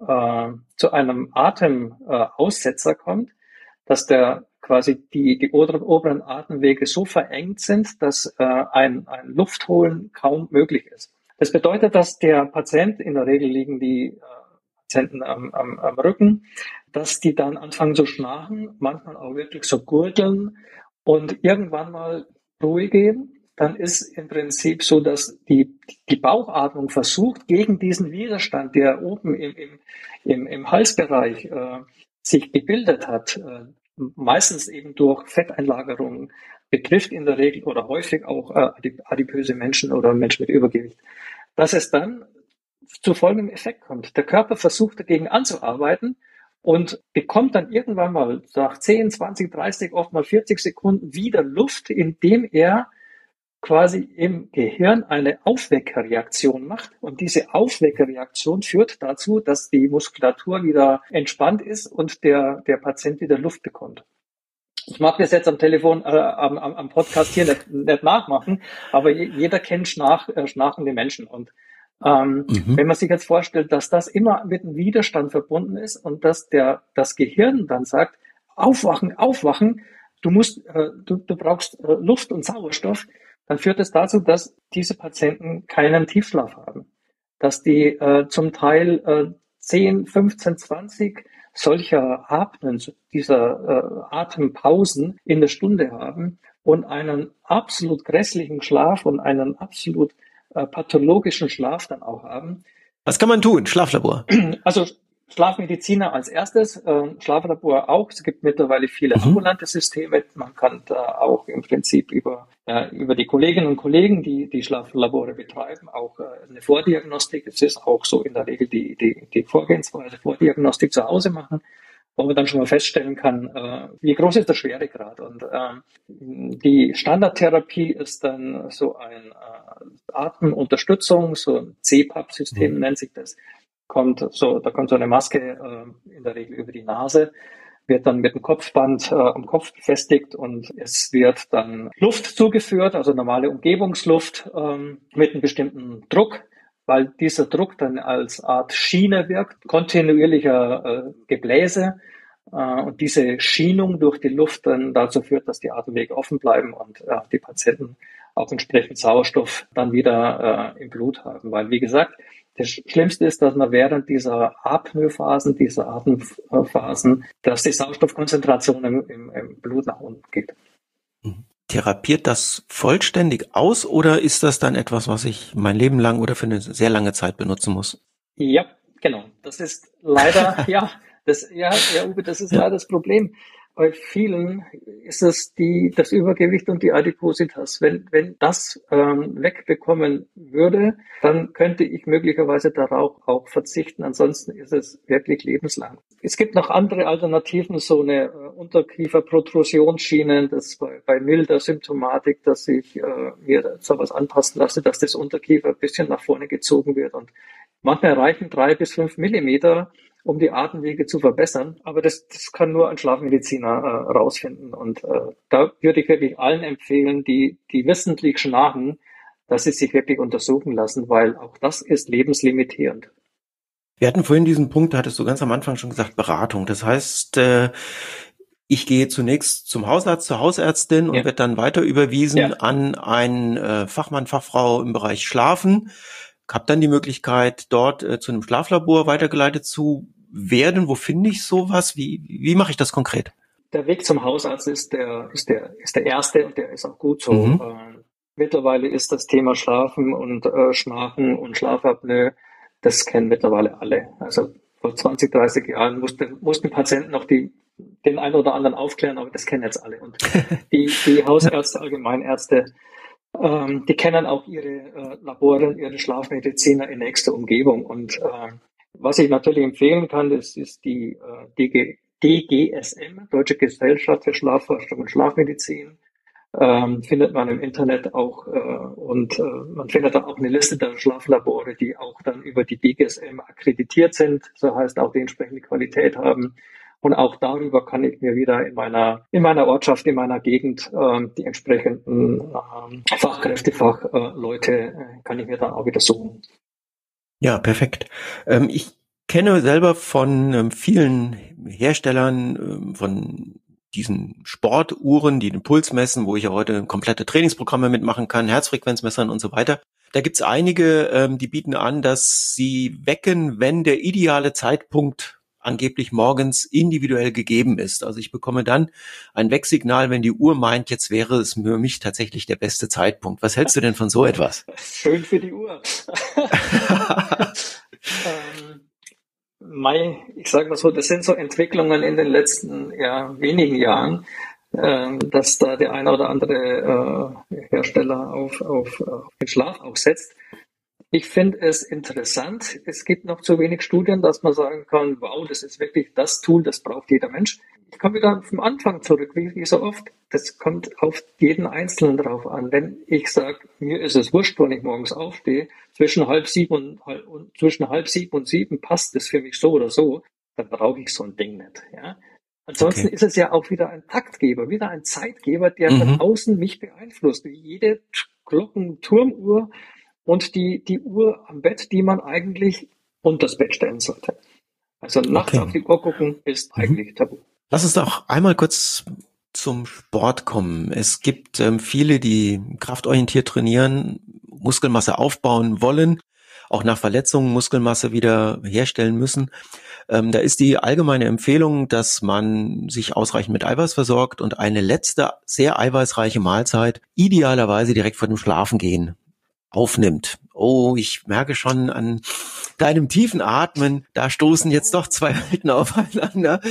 Atemaussetzer kommt, dass der quasi die oberen Atemwege so verengt sind, dass ein Luftholen kaum möglich ist. Das bedeutet, dass der Patient, in der Regel liegen die Patienten am Rücken, dass die dann anfangen zu schnarchen, manchmal auch wirklich so gurgeln und irgendwann mal Ruhe geben. Dann ist im Prinzip so, dass die Bauchatmung versucht, gegen diesen Widerstand, der oben im Halsbereich sich gebildet hat, meistens eben durch Fetteinlagerungen, betrifft in der Regel oder häufig auch adipöse Menschen oder Menschen mit Übergewicht, dass es dann zu folgendem Effekt kommt. Der Körper versucht dagegen anzuarbeiten und bekommt dann irgendwann mal nach 10, 20, 30, oft mal 40 Sekunden wieder Luft, indem er quasi im Gehirn eine Aufweckreaktion macht. Und diese Aufweckreaktion führt dazu, dass die Muskulatur wieder entspannt ist und der Patient wieder Luft bekommt. Ich mag das jetzt am Telefon, am Podcast hier nicht nachmachen, aber jeder kennt schnarchende Menschen. Und wenn man sich jetzt vorstellt, dass das immer mit einem Widerstand verbunden ist und dass das Gehirn dann sagt, aufwachen, du brauchst Luft und Sauerstoff, dann führt es dazu, dass diese Patienten keinen Tiefschlaf haben, dass die zum Teil 10, 15, 20 solcher Atmen, dieser Atempausen in der Stunde haben und einen absolut grässlichen Schlaf und einen absolut pathologischen Schlaf dann auch haben. Was kann man tun? Schlaflabor? Also Schlafmediziner als erstes, Schlaflabor auch. Es gibt mittlerweile viele ambulante Systeme. Man kann da auch im Prinzip über die Kolleginnen und Kollegen, die Schlaflabore betreiben, auch eine Vordiagnostik. Es ist auch so in der Regel die Vorgehensweise, Vordiagnostik zu Hause machen, wo man dann schon mal feststellen kann, wie groß ist der Schweregrad. Und die Standardtherapie ist dann so ein Atemunterstützung, so ein CPAP-System nennt sich das. Da kommt so eine Maske in der Regel über die Nase, wird dann mit einem Kopfband am Kopf befestigt und es wird dann Luft zugeführt, also normale Umgebungsluft mit einem bestimmten Druck, weil dieser Druck dann als Art Schiene wirkt, kontinuierlicher Gebläse. Und diese Schienung durch die Luft dann dazu führt, dass die Atemwege offen bleiben und die Patienten auch entsprechend Sauerstoff dann wieder im Blut haben. Weil, wie gesagt, das Schlimmste ist, dass man während dieser Apnoe-Phasen, dieser Atemphasen, dass die Sauerstoffkonzentration im Blut nach unten geht. Therapiert das vollständig aus oder ist das dann etwas, was ich mein Leben lang oder für eine sehr lange Zeit benutzen muss? Ja, genau. Das ist leider, Uwe, das ist leider das Problem. Bei vielen ist es das Übergewicht und die Adipositas. Wenn das wegbekommen würde, dann könnte ich möglicherweise darauf auch verzichten. Ansonsten ist es wirklich lebenslang. Es gibt noch andere Alternativen, so eine Unterkieferprotrusionsschiene, das bei milder Symptomatik, dass ich mir sowas anpassen lasse, dass das Unterkiefer ein bisschen nach vorne gezogen wird. Und manchmal reichen 3 bis 5 Millimeter, um die Atemwege zu verbessern. Aber das kann nur ein Schlafmediziner rausfinden. Und da würde ich wirklich allen empfehlen, die wissentlich schnarchen, dass sie sich wirklich untersuchen lassen, weil auch das ist lebenslimitierend. Wir hatten vorhin diesen Punkt, da hattest du ganz am Anfang schon gesagt, Beratung. Das heißt, ich gehe zunächst zum Hausarzt, zur Hausärztin und werde dann weiter überwiesen an einen Fachmann, Fachfrau im Bereich Schlafen. Habe dann die Möglichkeit, dort zu einem Schlaflabor weitergeleitet zu werden. Wo finde ich sowas? Wie mache ich das konkret? Der Weg zum Hausarzt ist der erste und der ist auch gut so. Mittlerweile ist das Thema Schlafen und Schnarchen und Schlafapnoe, das kennen mittlerweile alle. Also vor 20, 30 Jahren mussten Patienten noch den einen oder anderen aufklären, aber das kennen jetzt alle. Und die Hausärzte, Allgemeinärzte, die kennen auch ihre Labore, ihre Schlafmediziner in nächster Umgebung. Und was ich natürlich empfehlen kann, das ist die DGSM, Deutsche Gesellschaft für Schlafforschung und Schlafmedizin. Findet man im Internet auch und man findet da auch eine Liste der Schlaflabore, die auch dann über die DGSM akkreditiert sind, so heißt auch die entsprechende Qualität haben. Und auch darüber kann ich mir wieder in meiner Ortschaft, in meiner Gegend die entsprechenden Fachkräfte, Fachleute kann ich mir dann auch wieder suchen. Ja, perfekt. Ich kenne selber von vielen Herstellern von diesen Sportuhren, die den Puls messen, wo ich ja heute komplette Trainingsprogramme mitmachen kann, Herzfrequenzmessern und so weiter. Da gibt's einige, die bieten an, dass sie wecken, wenn der ideale Zeitpunkt angeblich morgens individuell gegeben ist. Also ich bekomme dann ein Wecksignal, wenn die Uhr meint, jetzt wäre es für mich tatsächlich der beste Zeitpunkt. Was hältst du denn von so etwas? Schön für die Uhr. Ich sage mal so, das sind so Entwicklungen in den letzten wenigen Jahren, dass da der eine oder andere Hersteller auf den Schlaf auch setzt. Ich finde es interessant. Es gibt noch zu wenig Studien, dass man sagen kann, wow, das ist wirklich das Tool, das braucht jeder Mensch. Ich komme wieder vom Anfang zurück, wie so oft. Das kommt auf jeden Einzelnen drauf an. Wenn ich sage, mir ist es wurscht, wenn ich morgens aufstehe, zwischen halb sieben und sieben passt es für mich so oder so, dann brauche ich so ein Ding nicht. Ja? Ansonsten ist es ja auch wieder ein Taktgeber, wieder ein Zeitgeber, der von außen mich beeinflusst. Wie jede Glockenturmuhr und die Uhr am Bett, die man eigentlich unter das Bett stellen sollte. Also nachts auf die Uhr gucken ist eigentlich tabu. Lass uns doch einmal kurz zum Sport kommen. Es gibt viele, die kraftorientiert trainieren, Muskelmasse aufbauen wollen, auch nach Verletzungen Muskelmasse wieder herstellen müssen. Da ist die allgemeine Empfehlung, dass man sich ausreichend mit Eiweiß versorgt und eine letzte sehr eiweißreiche Mahlzeit idealerweise direkt vor dem Schlafengehen aufnimmt. Oh, ich merke schon an deinem tiefen Atmen, da stoßen jetzt doch zwei Welten aufeinander.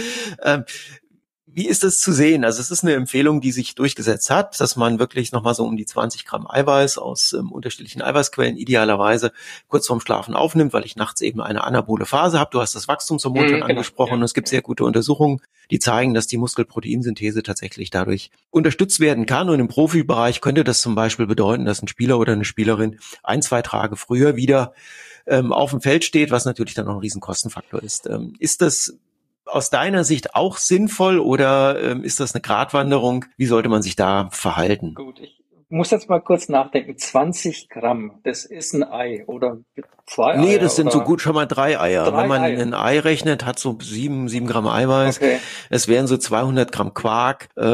Wie ist das zu sehen? Also es ist eine Empfehlung, die sich durchgesetzt hat, dass man wirklich nochmal so um die 20 Gramm Eiweiß aus unterschiedlichen Eiweißquellen idealerweise kurz vorm Schlafen aufnimmt, weil ich nachts eben eine anabole Phase habe. Du hast das Wachstumshormon schon angesprochen. Und es gibt sehr gute Untersuchungen, die zeigen, dass die Muskelproteinsynthese tatsächlich dadurch unterstützt werden kann. Und im Profibereich könnte das zum Beispiel bedeuten, dass ein Spieler oder eine Spielerin 1-2 Tage früher wieder auf dem Feld steht, was natürlich dann noch ein Riesenkostenfaktor ist. Ist das aus deiner Sicht auch sinnvoll oder ist das eine Gratwanderung? Wie sollte man sich da verhalten? Gut, ich muss jetzt mal kurz nachdenken. 20 Gramm, das ist ein Ei oder 2 Eier? Nee, das sind so gut schon mal 3 Eier. 3 Wenn man Eier. ein Ei rechnet, hat so 7 Gramm Eiweiß. Okay. Es wären so 200 Gramm Quark, so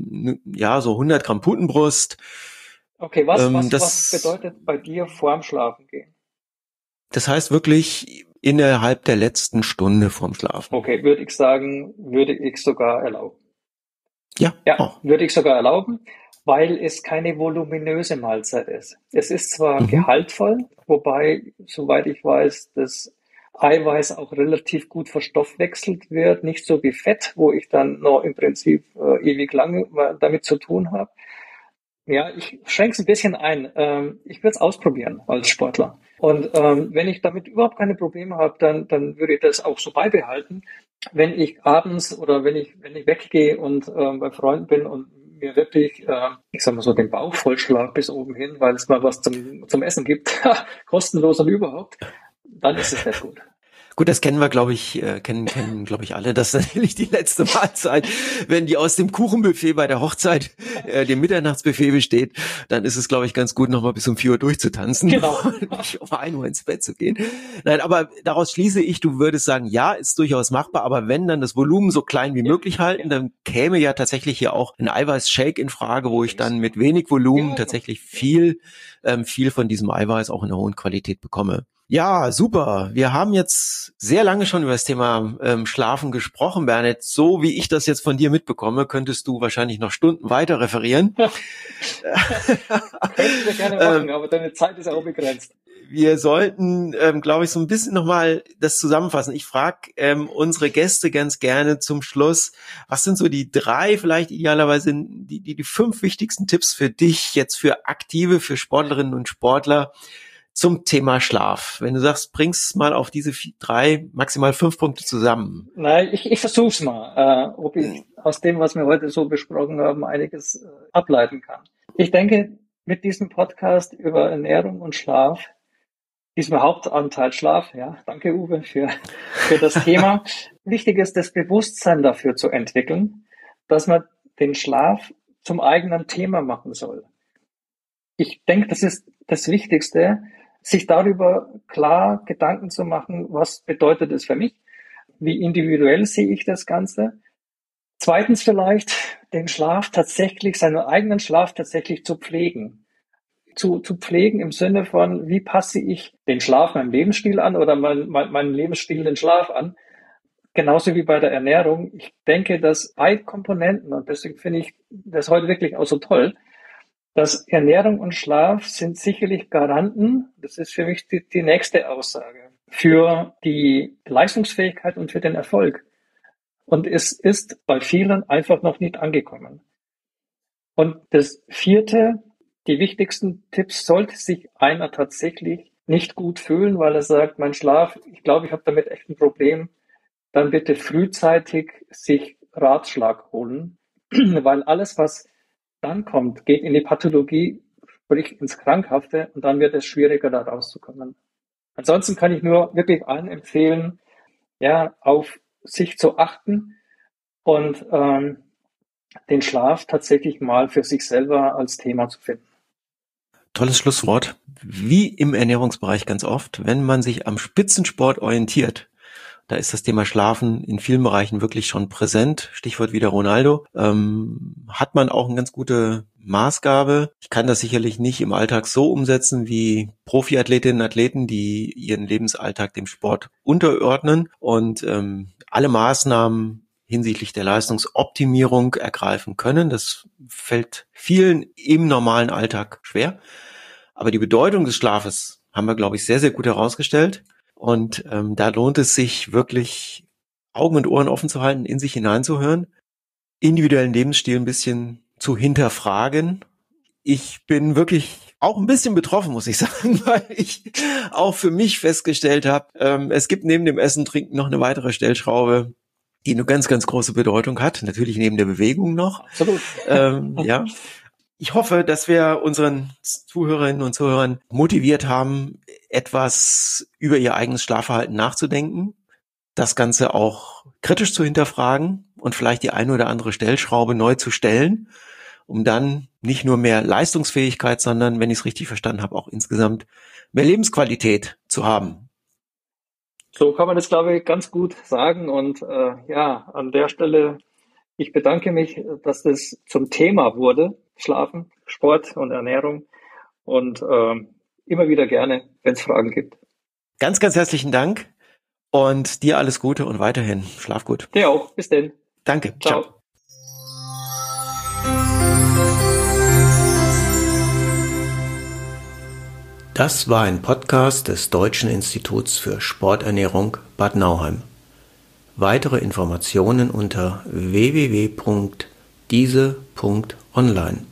100 Gramm Putenbrust. Okay, was bedeutet bei dir vorm Schlafen gehen? Das heißt wirklich innerhalb der letzten Stunde vorm Schlafen. Okay, würde ich sagen, würde ich sogar erlauben. Ja, würde ich sogar erlauben, weil es keine voluminöse Mahlzeit ist. Es ist zwar gehaltvoll, wobei, soweit ich weiß, das Eiweiß auch relativ gut verstoffwechselt wird, nicht so wie Fett, wo ich dann noch im Prinzip ewig lange damit zu tun habe. Ja, ich schränke es ein bisschen ein. Ich würde es ausprobieren als Sportler. Und wenn ich damit überhaupt keine Probleme habe, dann würde ich das auch so beibehalten. Wenn ich abends oder wenn ich weggehe und bei Freunden bin und mir wirklich, ich sag mal so, den Bauch vollschlag bis oben hin, weil es mal was zum Essen gibt, kostenlos und überhaupt, dann ist es nicht gut. Gut, das kennen wir, glaube ich, glaube ich alle. Das ist natürlich die letzte Mahlzeit. Wenn die aus dem Kuchenbuffet bei der Hochzeit, dem Mitternachtsbuffet besteht, dann ist es, glaube ich, ganz gut, nochmal bis um 4 Uhr durchzutanzen. Genau. Und nicht um 1 Uhr ins Bett zu gehen. Nein, aber daraus schließe ich, du würdest sagen, ja, ist durchaus machbar, aber wenn dann das Volumen so klein wie möglich halten, dann käme ja tatsächlich hier auch ein Eiweißshake in Frage, wo ich dann mit wenig Volumen tatsächlich viel von diesem Eiweiß auch in einer hohen Qualität bekomme. Ja, super. Wir haben jetzt sehr lange schon über das Thema Schlafen gesprochen, Bernhard. So wie ich das jetzt von dir mitbekomme, könntest du wahrscheinlich noch Stunden weiter referieren. Könnten wir gerne machen, aber deine Zeit ist auch begrenzt. Wir sollten, glaube ich, so ein bisschen nochmal das zusammenfassen. Ich frage unsere Gäste ganz gerne zum Schluss, was sind so die 3, vielleicht idealerweise die 5 wichtigsten Tipps für dich, jetzt für Aktive, für Sportlerinnen und Sportler, zum Thema Schlaf. Wenn du sagst, bring's mal auf diese 3, maximal 5 Punkte zusammen. Nein, ich versuch's mal, ob ich aus dem, was wir heute so besprochen haben, einiges ableiten kann. Ich denke, mit diesem Podcast über Ernährung und Schlaf, diesem Hauptanteil Schlaf, ja, danke Uwe für das Thema. Wichtig ist, das Bewusstsein dafür zu entwickeln, dass man den Schlaf zum eigenen Thema machen soll. Ich denke, das ist das Wichtigste, sich darüber klar Gedanken zu machen, was bedeutet es für mich, wie individuell sehe ich das Ganze. Zweitens vielleicht, den Schlaf tatsächlich, seinen eigenen Schlaf tatsächlich zu pflegen. Zu pflegen im Sinne von, wie passe ich den Schlaf meinem Lebensstil an oder meinen Lebensstil den Schlaf an. Genauso wie bei der Ernährung. Ich denke, dass beide Komponenten, und deswegen finde ich das heute wirklich auch so toll, dass Ernährung und Schlaf sind sicherlich Garanten, das ist für mich die nächste Aussage, für die Leistungsfähigkeit und für den Erfolg. Und es ist bei vielen einfach noch nicht angekommen. Und das 4., die wichtigsten Tipps, sollte sich einer tatsächlich nicht gut fühlen, weil er sagt, mein Schlaf, ich glaube, ich habe damit echt ein Problem, dann bitte frühzeitig sich Ratschlag holen, weil alles, was dann kommt, geht in die Pathologie, sprich ins Krankhafte, und dann wird es schwieriger, da rauszukommen. Ansonsten kann ich nur wirklich allen empfehlen, ja, auf sich zu achten und den Schlaf tatsächlich mal für sich selber als Thema zu finden. Tolles Schlusswort. Wie im Ernährungsbereich ganz oft, wenn man sich am Spitzensport orientiert, da ist das Thema Schlafen in vielen Bereichen wirklich schon präsent. Stichwort wieder Ronaldo. Hat man auch eine ganz gute Maßgabe. Ich kann das sicherlich nicht im Alltag so umsetzen wie Profiathletinnen und Athleten, die ihren Lebensalltag dem Sport unterordnen und alle Maßnahmen hinsichtlich der Leistungsoptimierung ergreifen können. Das fällt vielen im normalen Alltag schwer. Aber die Bedeutung des Schlafes haben wir, glaube ich, sehr, sehr gut herausgestellt. Und da lohnt es sich wirklich, Augen und Ohren offen zu halten, in sich hineinzuhören, individuellen Lebensstil ein bisschen zu hinterfragen. Ich bin wirklich auch ein bisschen betroffen, muss ich sagen, weil ich auch für mich festgestellt habe, es gibt neben dem Essen, Trinken noch eine weitere Stellschraube, die eine ganz, ganz große Bedeutung hat. Natürlich neben der Bewegung noch. Absolut. Ja. Ich hoffe, dass wir unseren Zuhörerinnen und Zuhörern motiviert haben, etwas über ihr eigenes Schlafverhalten nachzudenken, das Ganze auch kritisch zu hinterfragen und vielleicht die eine oder andere Stellschraube neu zu stellen, um dann nicht nur mehr Leistungsfähigkeit, sondern, wenn ich es richtig verstanden habe, auch insgesamt mehr Lebensqualität zu haben. So kann man das, glaube ich, ganz gut sagen. Und an der Stelle, ich bedanke mich, dass das zum Thema wurde, Schlafen, Sport und Ernährung. Und immer wieder gerne, wenn es Fragen gibt. Ganz, ganz herzlichen Dank und dir alles Gute und weiterhin schlaf gut. Dir auch. Bis denn. Danke. Ciao. Ciao. Das war ein Podcast des Deutschen Instituts für Sporternährung Bad Nauheim. Weitere Informationen unter www.diese.online.